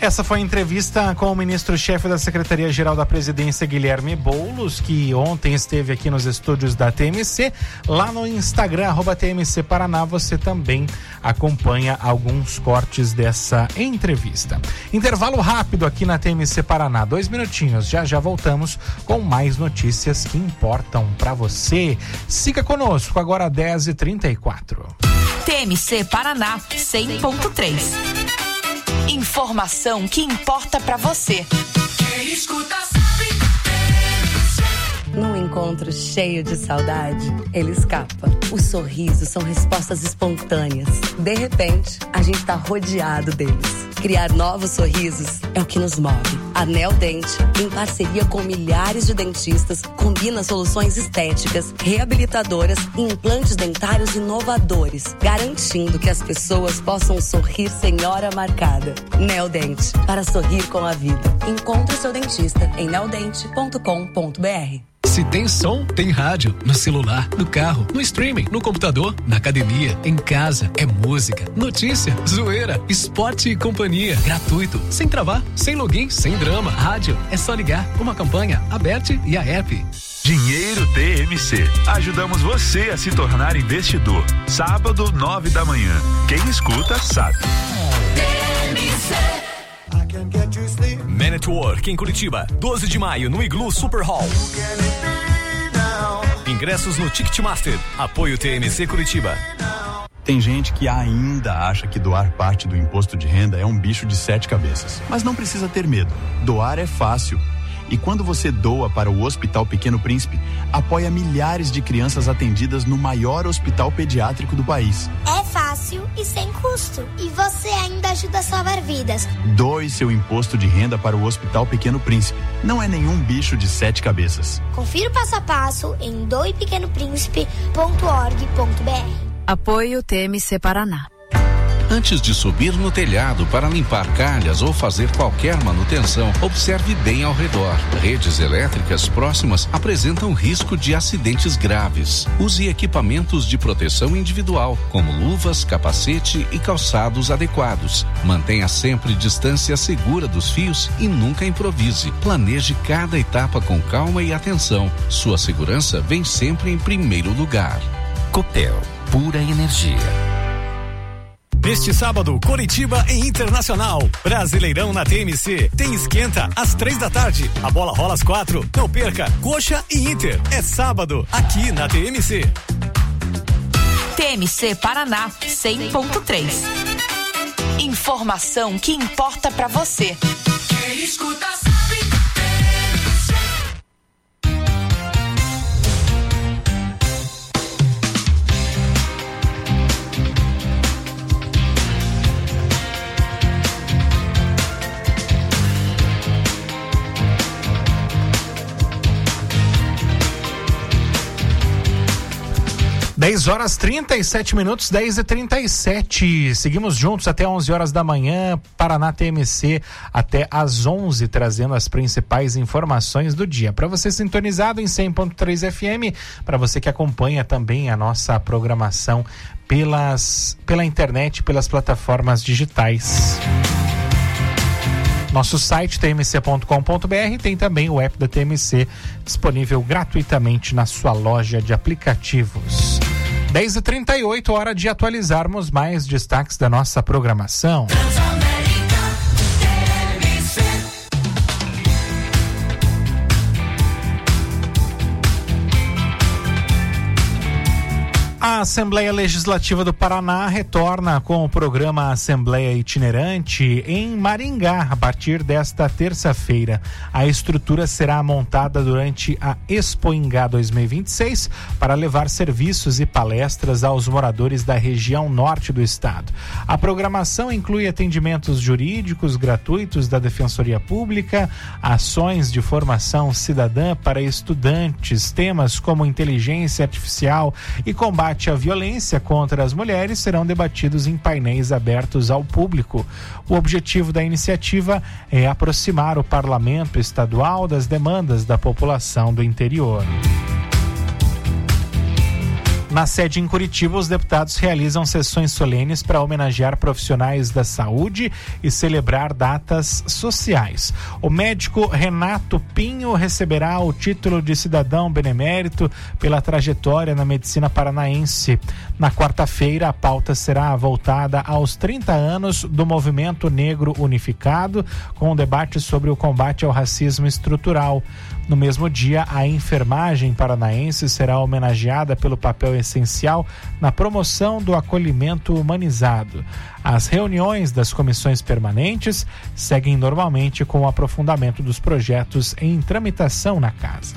S14: Essa foi a entrevista com o ministro-chefe da Secretaria-Geral da Presidência, Guilherme Boulos, que ontem esteve aqui nos estúdios da T M C. Lá no Instagram, arroba T M C Paraná, você também acompanha alguns cortes dessa entrevista. Intervalo rápido aqui na T M C Paraná, dois minutinhos, já já voltamos com mais notícias que importam para você. Siga conosco, agora dez e trinta e quatro.
S11: T M C Paraná cem ponto três. Informação que importa pra você.
S17: Quem escuta sabe.
S18: Num encontro cheio de saudade, ele escapa. Os sorrisos são respostas espontâneas. De repente, a gente está rodeado deles. Criar novos sorrisos é o que nos move. A Neodent, em parceria com milhares de dentistas, combina soluções estéticas, reabilitadoras e implantes dentários inovadores, garantindo que as pessoas possam sorrir sem hora marcada. Neodent, para sorrir com a vida. Encontre seu dentista em neodent ponto com ponto b r.
S19: Se tem som, tem rádio. No celular, no carro, no streaming, no computador, na academia, em casa. É música, notícia, zoeira, esporte e companhia. Gratuito, sem travar, sem login, sem drama. Rádio, é só ligar. Uma campanha, Aberte e a app.
S4: Dinheiro T M C. Ajudamos você a se tornar investidor. Sábado, nove da manhã. Quem escuta, sabe.
S17: T M C.
S20: Man at Work em Curitiba, doze de maio no Igloo Super Hall. Ingressos no Ticketmaster. Apoio T M C Curitiba.
S21: Tem gente que ainda acha que doar parte do imposto de renda é um bicho de sete cabeças. Mas não precisa ter medo. Doar é fácil. E quando você doa para o Hospital Pequeno Príncipe, apoia milhares de crianças atendidas no maior hospital pediátrico do país.
S22: É fácil e sem custo. E você ainda ajuda a salvar vidas.
S21: Doe seu imposto de renda para o Hospital Pequeno Príncipe. Não é nenhum bicho de sete cabeças.
S22: Confira o passo a passo em doe pequeno príncipe ponto org ponto b r.
S7: Apoio T M C Paraná.
S23: Antes de subir no telhado para limpar calhas ou fazer qualquer manutenção, observe bem ao redor. Redes elétricas próximas apresentam risco de acidentes graves. Use equipamentos de proteção individual, como luvas, capacete e calçados adequados. Mantenha sempre distância segura dos fios e nunca improvise. Planeje cada etapa com calma e atenção. Sua segurança vem sempre em primeiro lugar. Copel, pura energia.
S20: Neste sábado, Curitiba e Internacional. Brasileirão na T M C. Tem esquenta às três da tarde. A bola rola às quatro. Não perca. Coxa e Inter. É sábado, aqui na T M C.
S11: T M C Paraná cem ponto três. Informação que importa pra você.
S17: Quem escuta sabe.
S14: dez horas trinta e sete minutos, dez e trinta e sete. Seguimos juntos até onze horas da manhã, Paraná T M C até às onze, trazendo as principais informações do dia. Para você sintonizado em cem ponto três F M, para você que acompanha também a nossa programação pelas, pela internet, pelas plataformas digitais. Nosso site t m c ponto com ponto b r tem também o app da T M C disponível gratuitamente na sua loja de aplicativos. dez e trinta e oito, hora de atualizarmos mais destaques da nossa programação. A Assembleia Legislativa do Paraná retorna com o programa Assembleia Itinerante em Maringá a partir desta terça-feira. A estrutura será montada durante a Expoingá dois mil e vinte e seis para levar serviços e palestras aos moradores da região norte do estado. A programação inclui atendimentos jurídicos gratuitos da Defensoria Pública, ações de formação cidadã para estudantes, temas como inteligência artificial e combate a violência contra as mulheres serão debatidos em painéis abertos ao público. O objetivo da iniciativa é aproximar o parlamento estadual das demandas da população do interior. Na sede em Curitiba, os deputados realizam sessões solenes para homenagear profissionais da saúde e celebrar datas sociais. O médico Renato Pinho receberá o título de cidadão benemérito pela trajetória na medicina paranaense. Na quarta-feira, a pauta será voltada aos trinta anos do Movimento Negro Unificado, com um debate sobre o combate ao racismo estrutural. No mesmo dia, a enfermagem paranaense será homenageada pelo papel essencial na promoção do acolhimento humanizado. As reuniões das comissões permanentes seguem normalmente com o aprofundamento dos projetos em tramitação na casa.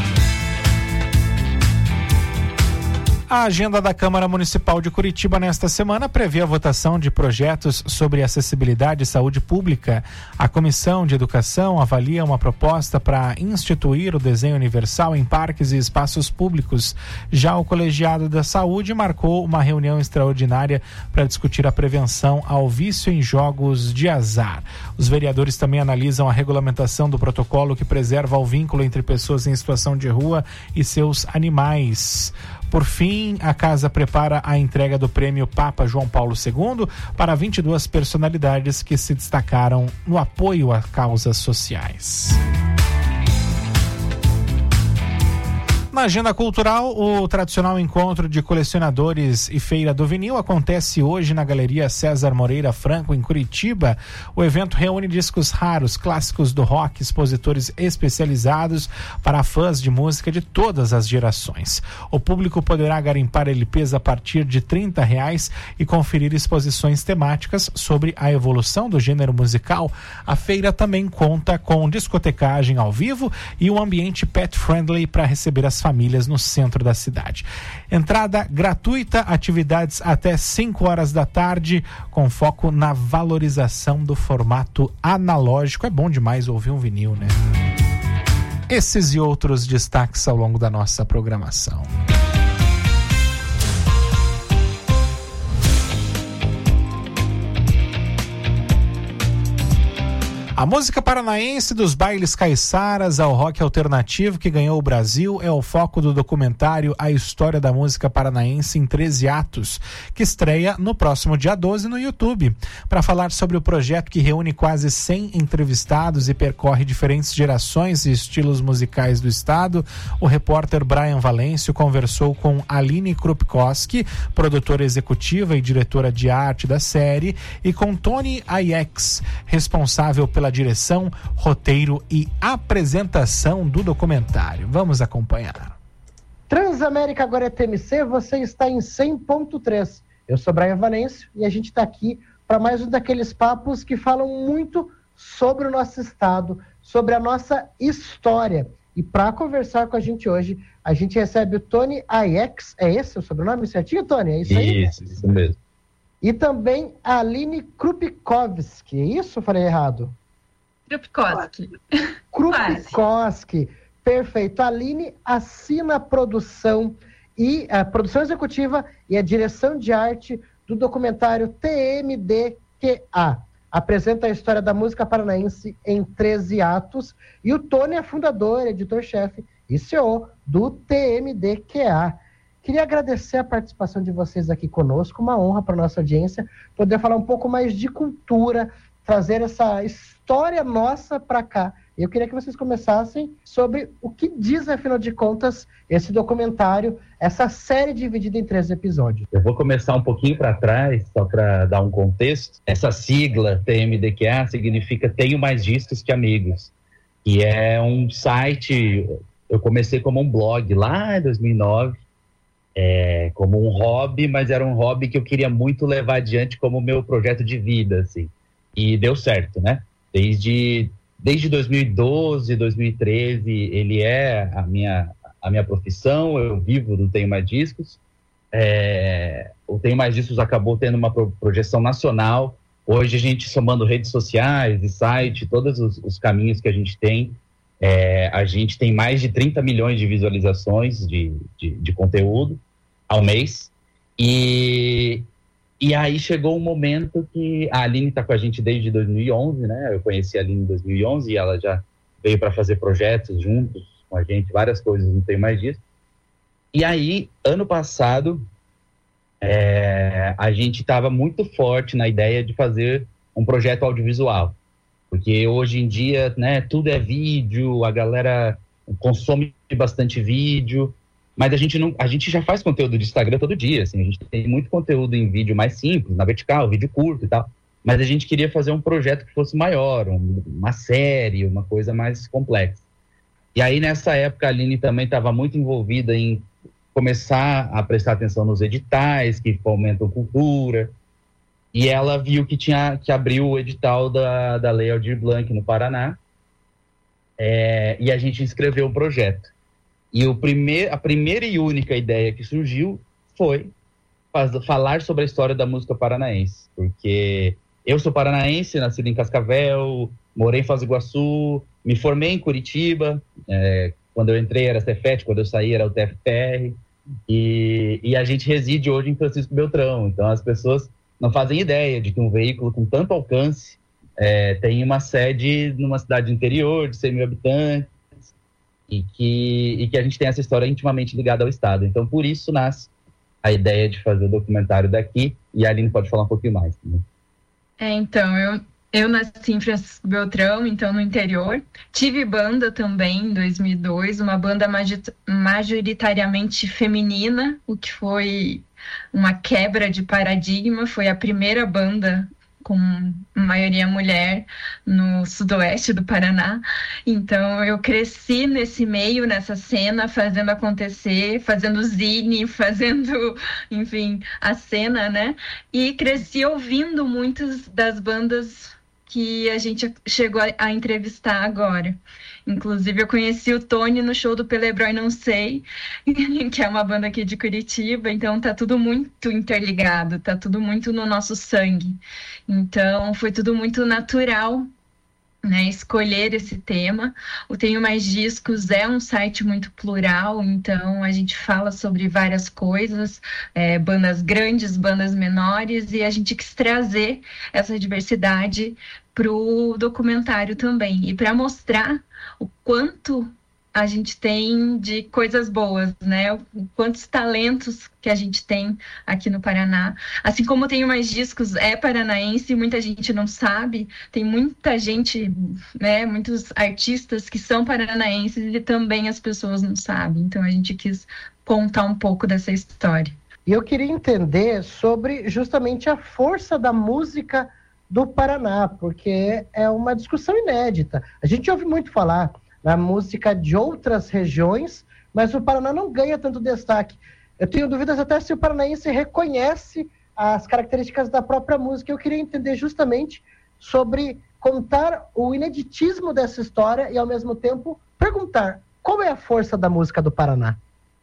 S14: A agenda da Câmara Municipal de Curitiba nesta semana prevê a votação de projetos sobre acessibilidade e saúde pública. A Comissão de Educação avalia uma proposta para instituir o desenho universal em parques e espaços públicos. Já o Colegiado da Saúde marcou uma reunião extraordinária para discutir a prevenção ao vício em jogos de azar. Os vereadores também analisam a regulamentação do protocolo que preserva o vínculo entre pessoas em situação de rua e seus animais. Por fim, a casa prepara a entrega do prêmio Papa João Paulo segundo para vinte e duas personalidades que se destacaram no apoio a causas sociais. Na agenda cultural, o tradicional encontro de colecionadores e Feira do Vinil acontece hoje na Galeria César Moreira Franco, em Curitiba. O evento reúne discos raros, clássicos do rock, expositores especializados para fãs de música de todas as gerações. O público poderá garimpar L Ps a partir de trinta reais e conferir exposições temáticas sobre a evolução do gênero musical. A feira também conta com discotecagem ao vivo e um ambiente pet-friendly para receber as famílias no centro da cidade. Entrada gratuita, atividades até cinco horas da tarde, com foco na valorização do formato analógico. É bom demais ouvir um vinil, né? Esses e outros destaques ao longo da nossa programação. A música paranaense, dos bailes caiçaras ao rock alternativo que ganhou o Brasil, é o foco do documentário A História da Música Paranaense em treze atos, que estreia no próximo dia doze no YouTube. Para falar sobre o projeto que reúne quase cem entrevistados e percorre diferentes gerações e estilos musicais do estado, o repórter Brian Valêncio conversou com Aline Krupkowski, produtora executiva e diretora de arte da série, e com Tony Aiex, responsável pela direção, roteiro e apresentação do documentário. Vamos acompanhar.
S1: Transamérica agora é T M C, você está em cem ponto três. Eu sou Brian Valêncio e a gente está aqui para mais um daqueles papos que falam muito sobre o nosso estado, sobre a nossa história. E para conversar com a gente hoje, a gente recebe o Tony Aiex. É esse o sobrenome certinho, Tony? É isso aí?
S2: Isso, isso mesmo.
S1: E também a Aline Krupkowski. É isso? Eu falei errado?
S3: Krupkowski.
S1: Krupkowski. Perfeito. A Aline assina a produção e a produção executiva e a direção de arte do documentário T M D Q A. Apresenta a história da música paranaense em treze atos. E o Tony é fundador, editor-chefe e C E O do T M D Q A. Queria agradecer a participação de vocês aqui conosco, uma honra para a nossa audiência, poder falar um pouco mais de cultura, trazer essa história nossa para cá. Eu queria que vocês começassem sobre o que diz, afinal de contas, esse documentário, essa série dividida em três episódios.
S2: Eu vou começar um pouquinho para trás, só para dar um contexto. Essa sigla, T M D Q A, significa Tenho Mais Discos Que Amigos, que é um site, eu comecei como um blog lá em dois mil e nove, É, como um hobby, mas era um hobby que eu queria muito levar adiante como meu projeto de vida, assim. E deu certo, né? Desde, desde dois mil e doze, dois mil e treze, ele é a minha, a minha profissão, eu vivo do Tenho Mais Discos. É, o Tenho Mais Discos acabou tendo uma projeção nacional. Hoje a gente, somando redes sociais e site, todos os, os caminhos que a gente tem, É, a gente tem mais de trinta milhões de visualizações de, de, de conteúdo ao mês. E, e aí chegou um momento que a Aline está com a gente desde dois mil e onze, né? Eu conheci a Aline em dois mil e onze e ela já veio para fazer projetos juntos com a gente, várias coisas, não tenho mais disso. E aí, ano passado, é, a gente estava muito forte na ideia de fazer um projeto audiovisual. Porque hoje em dia, né, tudo é vídeo, a galera consome bastante vídeo, mas a gente, não, a gente já faz conteúdo de Instagram todo dia, assim, a gente tem muito conteúdo em vídeo mais simples, na vertical, vídeo curto e tal, mas a gente queria fazer um projeto que fosse maior, um, uma série, uma coisa mais complexa. E aí, nessa época, a Aline também estava muito envolvida em começar a prestar atenção nos editais que fomentam cultura, e ela viu que tinha que abrir o edital da, da Lei Aldir Blanc no Paraná, é, e a gente inscreveu o projeto. E o primeir, a primeira e única ideia que surgiu foi faz, falar sobre a história da música paranaense, porque eu sou paranaense, nascido em Cascavel, morei em Foz do Iguaçu, me formei em Curitiba, é, quando eu entrei era Cefet, quando eu saí era o T F P R, e, e a gente reside hoje em Francisco Beltrão, então as pessoas não fazem ideia de que um veículo com tanto alcance é, tem uma sede numa cidade interior de cem mil habitantes e que, e que a gente tem essa história intimamente ligada ao Estado. Então, por isso nasce a ideia de fazer o documentário daqui, e a Aline pode falar um pouquinho mais. Né?
S3: É, então, eu, eu nasci em Francisco Beltrão, então no interior. Tive banda também em dois mil e dois, uma banda majoritariamente feminina, o que foi uma quebra de paradigma, foi a primeira banda com maioria mulher no sudoeste do Paraná. Então eu cresci nesse meio, nessa cena, fazendo acontecer, fazendo zine, fazendo, enfim, a cena, né? E cresci ouvindo muitas das bandas que a gente chegou a, a entrevistar agora. Inclusive, eu conheci o Tony no show do Pelebrói Não Sei, que é uma banda aqui de Curitiba, então tá tudo muito interligado, tá tudo muito no nosso sangue. Então, foi tudo muito natural, né, escolher esse tema. O Tenho Mais Discos é um site muito plural, então a gente fala sobre várias coisas, é, bandas grandes, bandas menores, e a gente quis trazer essa diversidade para o documentário também, e para mostrar o quanto a gente tem de coisas boas, né? O quantos talentos que a gente tem aqui no Paraná. Assim como Tenho Mais Discos é paranaense, muita gente não sabe, tem muita gente, né, muitos artistas que são paranaenses e também as pessoas não sabem. Então a gente quis contar um pouco dessa história.
S1: E eu queria entender sobre justamente a força da música do Paraná, porque é uma discussão inédita. A gente ouve muito falar na música de outras regiões, mas o Paraná não ganha tanto destaque. Eu tenho dúvidas até se o paranaense reconhece as características da própria música. Eu queria entender justamente sobre contar o ineditismo dessa história e, ao mesmo tempo, perguntar qual é a força da música do Paraná.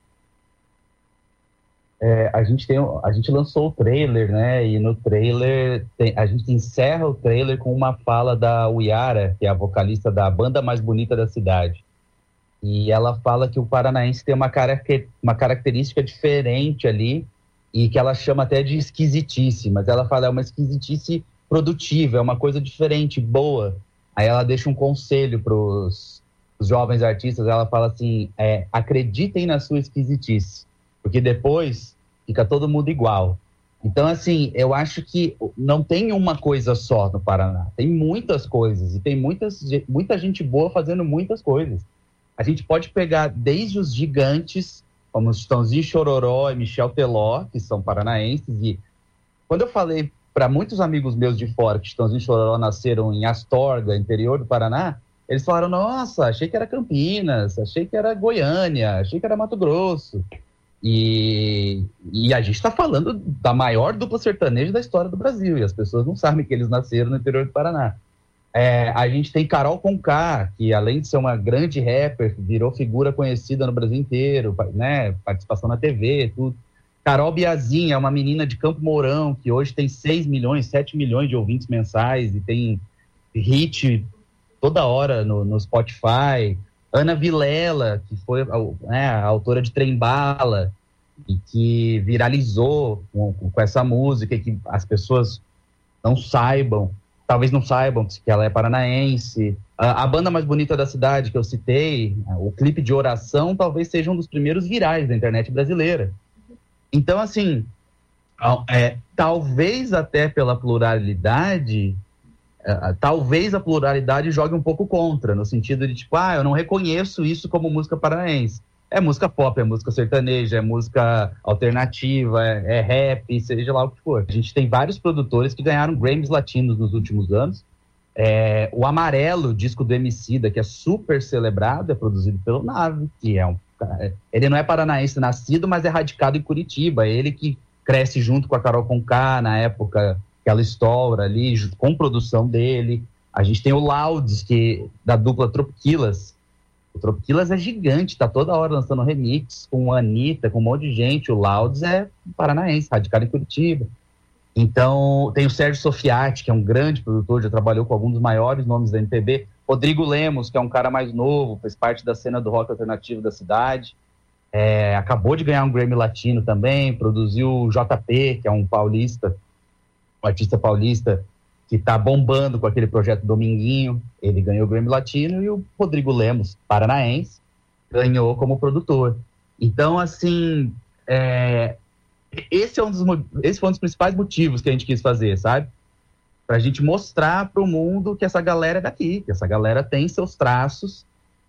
S2: É, a, gente tem, a gente lançou o trailer, né? E no trailer, tem, a gente encerra o trailer com uma fala da Uyara, que é a vocalista da banda mais bonita da cidade. E ela fala que o paranaense tem uma, caracter, uma característica diferente ali, e que ela chama até de esquisitice, mas ela fala é uma esquisitice produtiva, é uma coisa diferente, boa. Aí ela deixa um conselho para os jovens artistas, ela fala assim, é, acreditem na sua esquisitice, porque depois fica todo mundo igual. Então, assim, eu acho que não tem uma coisa só no Paraná. Tem muitas coisas e tem muitas, muita gente boa fazendo muitas coisas. A gente pode pegar desde os gigantes, como Chitãozinho Chororó e Michel Teló, que são paranaenses. E quando eu falei para muitos amigos meus de fora que Chitãozinho e Chororó nasceram em Astorga, interior do Paraná, eles falaram, nossa, achei que era Campinas, achei que era Goiânia, achei que era Mato Grosso. E, e a gente está falando da maior dupla sertaneja da história do Brasil, e as pessoas não sabem que eles nasceram no interior do Paraná. É, a gente tem Carol Conká, que além de ser uma grande rapper, virou figura conhecida no Brasil inteiro, né, participação na T V, tudo. Carol Biazin é uma menina de Campo Mourão, que hoje tem seis milhões, sete milhões de ouvintes mensais, e tem hit toda hora no, no Spotify. Ana Vilela, que foi, né, a autora de Trem Bala, e que viralizou com, com essa música, e que as pessoas não saibam, talvez não saibam que ela é paranaense. A, a banda mais bonita da cidade que eu citei, o clipe de Oração, talvez seja um dos primeiros virais da internet brasileira. Então, assim, é, talvez até pela pluralidade, é, talvez a pluralidade jogue um pouco contra, no sentido de, tipo, ah, eu não reconheço isso como música paranaense. É música pop, é música sertaneja, é música alternativa, é, é rap, seja lá o que for. A gente tem vários produtores que ganharam Grammys latinos nos últimos anos. É, o Amarelo, disco do Emicida, que é super celebrado, é produzido pelo Nave, que é um... Ele não é paranaense nascido, mas é radicado em Curitiba. Ele que cresce junto com a Carol Conká, na época que ela estoura ali, com produção dele. A gente tem o Louds, que, da dupla Tropiquilas. O Tropiquilas é gigante, tá toda hora lançando remix com a Anitta, com um monte de gente. O Louds é paranaense, radicado em Curitiba. Então, tem o Sérgio Sofiati, que é um grande produtor, já trabalhou com alguns dos maiores nomes da M P B. Rodrigo Lemos, que é um cara mais novo, fez parte da cena do rock alternativo da cidade. É, acabou de ganhar um Grammy Latino também, produziu o J P, que é um paulista, um artista paulista, que tá bombando com aquele projeto Dominguinho. Ele ganhou o Grammy Latino, e o Rodrigo Lemos, paranaense, ganhou como produtor. Então, assim, é, esse, é um dos, esse foi um dos principais motivos que a gente quis fazer, sabe? Pra gente mostrar pro mundo que essa galera é daqui, que essa galera tem seus traços,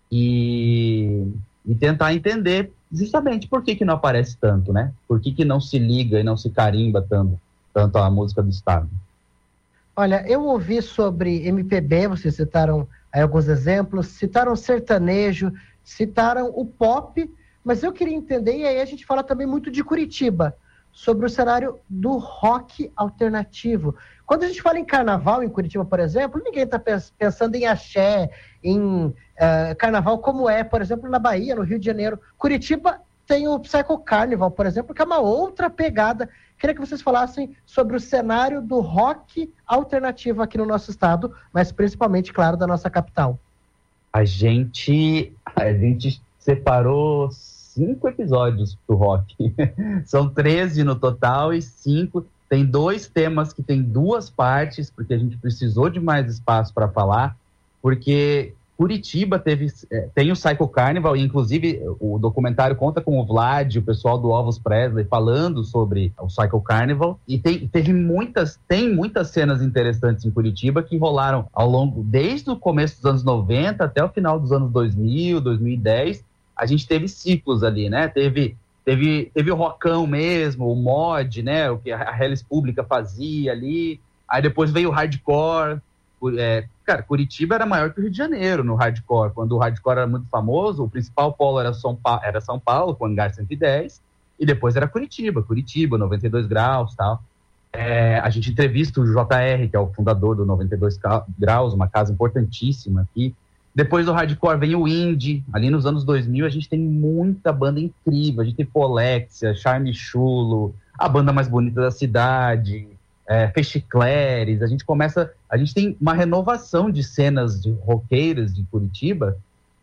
S2: e, e tentar entender justamente por que que não aparece tanto, né? Por que que não se liga e não se carimba tanto, tanto a música do estado.
S1: Olha, eu ouvi sobre M P B, vocês citaram aí alguns exemplos, citaram sertanejo, citaram o pop, mas eu queria entender, e aí a gente fala também muito de Curitiba, sobre o cenário do rock alternativo. Quando a gente fala em carnaval em Curitiba, por exemplo, ninguém está pensando em axé, em uh, carnaval como é, por exemplo, na Bahia, no Rio de Janeiro. Curitiba tem o Psycho Carnival, por exemplo, que é uma outra pegada. Queria que vocês falassem sobre o cenário do rock alternativo aqui no nosso estado, mas principalmente, claro, da nossa capital.
S2: A gente, a gente separou cinco episódios do rock. São treze no total e cinco. Tem dois temas que tem duas partes, porque a gente precisou de mais espaço para falar, porque Curitiba teve, tem o Psycho Carnival, e inclusive o documentário conta com o Vlad, o pessoal do Elvis Presley, falando sobre o Psycho Carnival, e tem, teve muitas, tem muitas cenas interessantes em Curitiba que rolaram ao longo, desde o começo dos anos noventa até o final dos anos dois mil, dois mil e dez, a gente teve ciclos ali, né? Teve, teve, teve o rockão mesmo, o mod, né? O que a Hellis Pública fazia ali. Aí depois veio o hardcore. É, cara, Curitiba era maior que o Rio de Janeiro no hardcore. Quando o hardcore era muito famoso, o principal polo era São Paulo, era São Paulo com o Hangar cento e dez. E depois era Curitiba, Curitiba, noventa e dois graus e tal. É, a gente entrevista o J R, que é o fundador do noventa e dois graus, uma casa importantíssima aqui. Depois do hardcore vem o indie. Ali nos anos dois mil a gente tem muita banda incrível. A gente tem Polexia, Charme Chulo, a banda mais bonita da cidade, é, Fechicleres. A gente começa... A gente tem uma renovação de cenas de roqueiras de Curitiba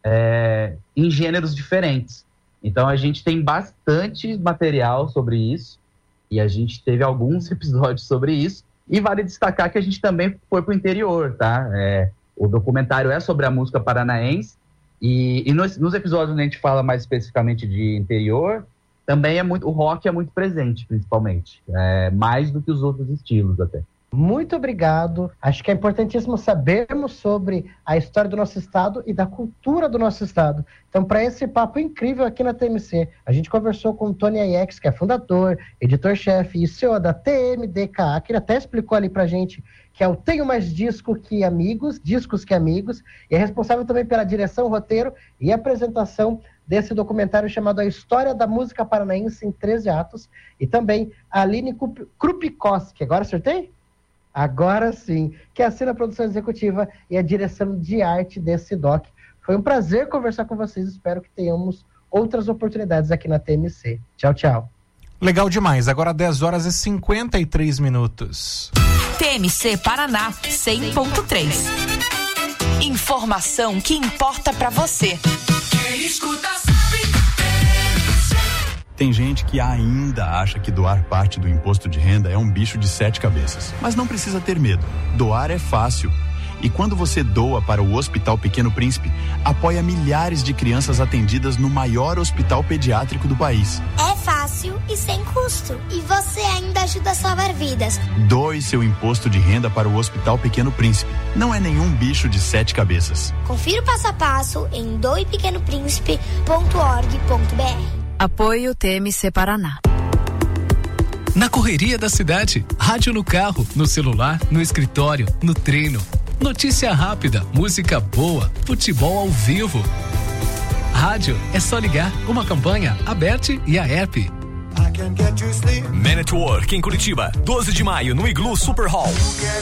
S2: é, em gêneros diferentes. Então a gente tem bastante material sobre isso. E a gente teve alguns episódios sobre isso. E vale destacar que a gente também foi pro interior, tá? É... O documentário é sobre a música paranaense, e, e nos, nos episódios onde a gente fala mais especificamente de interior, também é muito, o rock é muito presente, principalmente, é, mais do que os outros estilos até.
S1: Muito obrigado. Acho que é importantíssimo sabermos sobre a história do nosso estado e da cultura do nosso estado. Então, para esse papo incrível aqui na T M C, a gente conversou com o Tony Aiex, que é fundador, editor-chefe e C E O da T M D K A, que ele até explicou ali pra gente que é o Tenho Mais Disco Que Amigos, Discos Que Amigos, e é responsável também pela direção, roteiro e apresentação desse documentário chamado A História da Música Paranaense em treze Atos, e também a Aline Krupikoski, agora acertei? Agora sim, que assina a produção executiva e a direção de arte desse doc. Foi um prazer conversar com vocês, espero que tenhamos outras oportunidades aqui na T M C. Tchau, tchau.
S14: Legal demais, agora dez horas e cinquenta e três minutos.
S11: T M C Paraná cem ponto três. Informação que importa pra você.
S17: Quem escuta sabe.
S21: Tem gente que ainda acha que doar parte do imposto de renda é um bicho de sete cabeças. Mas não precisa ter medo. Doar é fácil. E quando você doa para o Hospital Pequeno Príncipe, apoia milhares de crianças atendidas no maior hospital pediátrico do país.
S22: É fácil e sem custo. E você ainda ajuda a salvar vidas.
S21: Doe seu imposto de renda para o Hospital Pequeno Príncipe. Não é nenhum bicho de sete cabeças.
S22: Confira o passo a passo em doe pequeno príncipe ponto org ponto br.
S7: Apoio T M C Paraná.
S19: Na correria da cidade, rádio no carro, no celular, no escritório, no treino. Notícia rápida, música boa, futebol ao vivo. Rádio é só ligar. Uma campanha, a Bert e a App.
S20: Man at Work em Curitiba, doze de maio no Iglu Super Hall.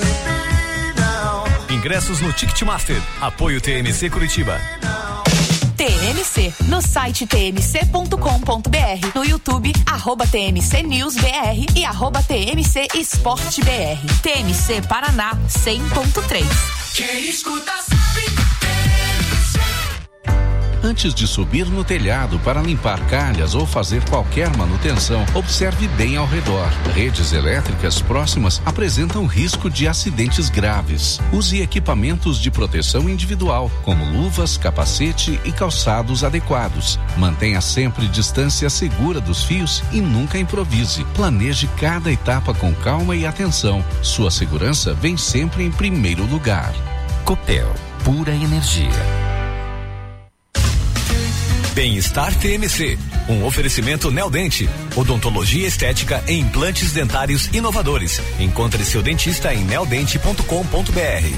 S20: Ingressos no Ticketmaster. Apoio T M C Curitiba.
S11: T M C, no site t m c ponto com ponto b r, no YouTube, arroba T M C News B R e arroba T M C Esporte B R. T M C Paraná cem ponto três.
S17: Quem escuta sabe.
S23: Antes de subir no telhado para limpar calhas ou fazer qualquer manutenção, observe bem ao redor. Redes elétricas próximas apresentam risco de acidentes graves. Use equipamentos de proteção individual, como luvas, capacete e calçados adequados. Mantenha sempre distância segura dos fios e nunca improvise. Planeje cada etapa com calma e atenção. Sua segurança vem sempre em primeiro lugar.
S20: Copel, pura energia. Bem-Estar T M C, um oferecimento Neodente, odontologia estética e implantes dentários inovadores. Encontre seu dentista em neodente ponto com ponto b r.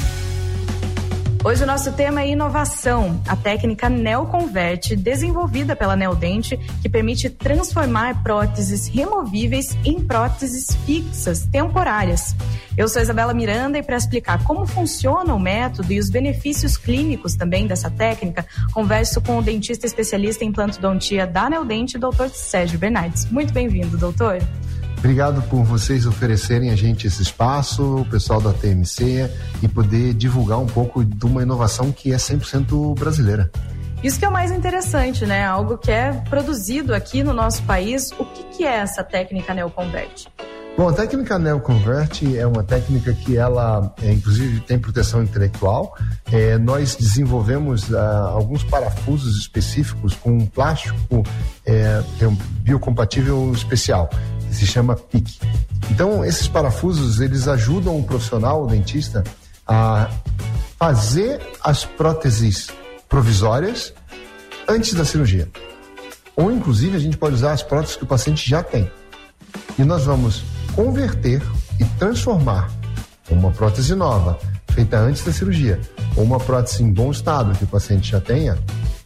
S15: Hoje o nosso tema é inovação, a técnica NeoConvert, desenvolvida pela Neodente, que permite transformar próteses removíveis em próteses fixas, temporárias. Eu sou Isabela Miranda e para explicar como funciona o método e os benefícios clínicos também dessa técnica, converso com o dentista especialista em implantodontia da Neodente, doutor Sérgio Bernardes. Muito bem-vindo, doutor.
S5: Obrigado por vocês oferecerem a gente esse espaço, o pessoal da T M C, e poder divulgar um pouco de uma inovação que é cem por cento brasileira.
S15: Isso que é o mais interessante, né? Algo que é produzido aqui no nosso país. O que, que é essa técnica NeoConvert?
S5: Bom, a técnica NeoConvert é uma técnica que ela, é, inclusive, tem proteção intelectual. É, nós desenvolvemos ah, alguns parafusos específicos com um plástico é, é um biocompatível especial, que se chama P I C. Então, esses parafusos, eles ajudam o profissional, o dentista, a fazer as próteses provisórias antes da cirurgia. Ou, inclusive, a gente pode usar as próteses que o paciente já tem. E nós vamos converter e transformar uma prótese nova, feita antes da cirurgia, ou uma prótese em bom estado que o paciente já tenha,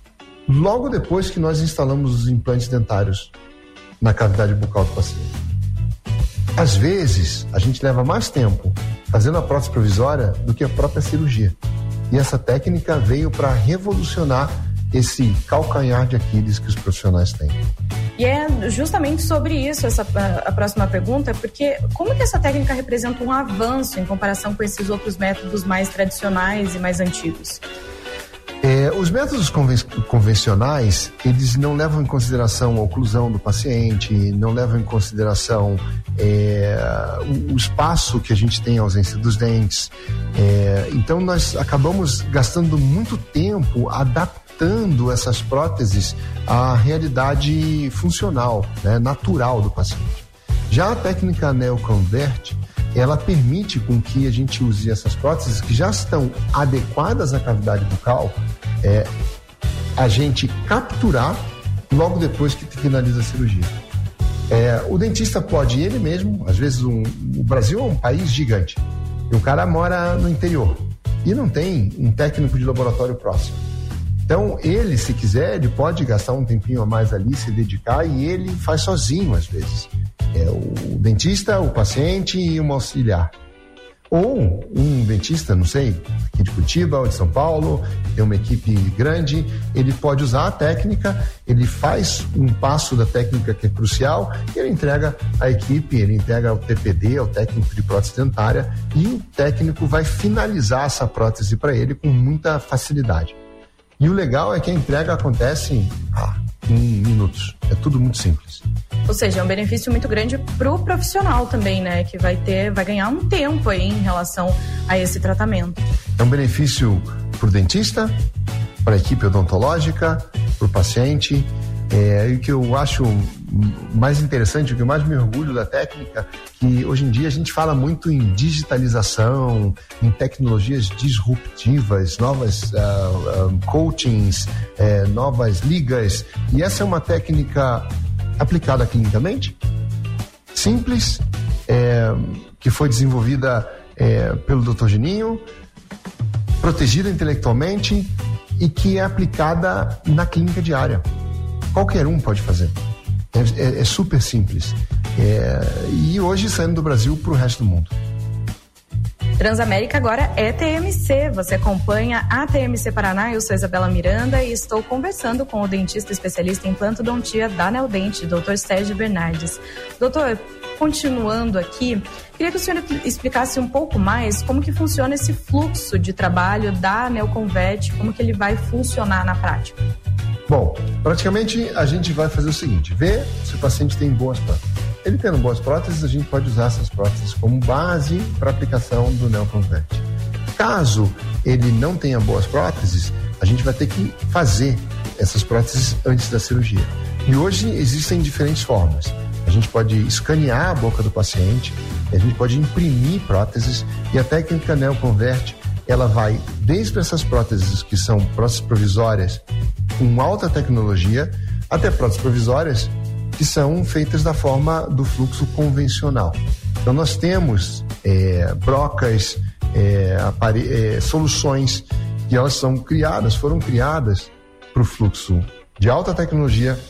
S5: logo depois que nós instalamos os implantes dentários na cavidade bucal do paciente. Às vezes, a gente leva mais tempo fazendo a prótese provisória do que a própria cirurgia. E essa técnica veio para revolucionar esse calcanhar de Aquiles que os profissionais têm.
S15: E é justamente sobre isso essa, a, a próxima pergunta, porque como que essa técnica representa um avanço em comparação com esses outros métodos mais tradicionais e mais antigos?
S5: É, os métodos conven convencionais, eles não levam em consideração a oclusão do paciente, não levam em consideração é, o, o espaço que a gente tem, a ausência dos dentes. É, então nós acabamos gastando muito tempo adaptando essas próteses à realidade funcional, né, natural do paciente. Já a técnica NeoConvert, ela permite com que a gente use essas próteses que já estão adequadas à cavidade bucal, é, a gente capturar logo depois que finaliza a cirurgia. É, o dentista pode ele mesmo, às vezes um, o Brasil é um país gigante, e o cara mora no interior e não tem um técnico de laboratório próximo. Então ele, se quiser, ele pode gastar um tempinho a mais ali, se dedicar, e ele faz sozinho às vezes. É, o dentista, o paciente e um auxiliar. Ou um dentista, não sei, aqui de Curitiba ou de São Paulo, tem uma equipe grande, ele pode usar a técnica, ele faz um passo da técnica que é crucial, e ele entrega à equipe, ele entrega ao T P D, ao técnico de prótese dentária, e o técnico vai finalizar essa prótese para ele com muita facilidade. E o legal é que a entrega acontece ah, em minutos. É tudo muito simples.
S15: Ou seja, é um benefício muito grande para o profissional também, né? Que vai ter, vai ganhar um tempo aí em relação a esse tratamento.
S5: É um benefício para o dentista, para a equipe odontológica, para o paciente. É, e o que eu acho mais interessante, o que eu mais me orgulho da técnica, que hoje em dia a gente fala muito em digitalização, em tecnologias disruptivas, novas uh, uh, coachings, uh, novas ligas, e essa é uma técnica aplicada clinicamente, simples, é, que foi desenvolvida é, pelo doutor Geninho, protegida intelectualmente e que é aplicada na clínica diária. Qualquer um pode fazer. É, é, é super simples. É, e hoje saindo do Brasil para o resto do mundo.
S15: Transamérica agora é T M C. Você acompanha a T M C Paraná. Eu sou Isabela Miranda e estou conversando com o dentista especialista em implantodontia da Neodente, doutor Sérgio Bernardes. Doutor, continuando aqui, queria que o senhor explicasse um pouco mais como que funciona esse fluxo de trabalho da Neoconvert, como que ele vai funcionar na prática.
S5: Bom, praticamente a gente vai fazer o seguinte, ver se o paciente tem boas próteses. Ele tendo boas próteses, a gente pode usar essas próteses como base para aplicação do Neoconvert. Caso ele não tenha boas próteses, a gente vai ter que fazer essas próteses antes da cirurgia. E hoje existem diferentes formas. A gente pode escanear a boca do paciente, a gente pode imprimir próteses e a técnica Neoconvert, ela vai desde essas próteses que são próteses provisórias com alta tecnologia, até próteses provisórias que são feitas da forma do fluxo convencional. Então nós temos é, brocas, é, apare- é, soluções que elas são criadas, foram criadas para o fluxo de alta tecnologia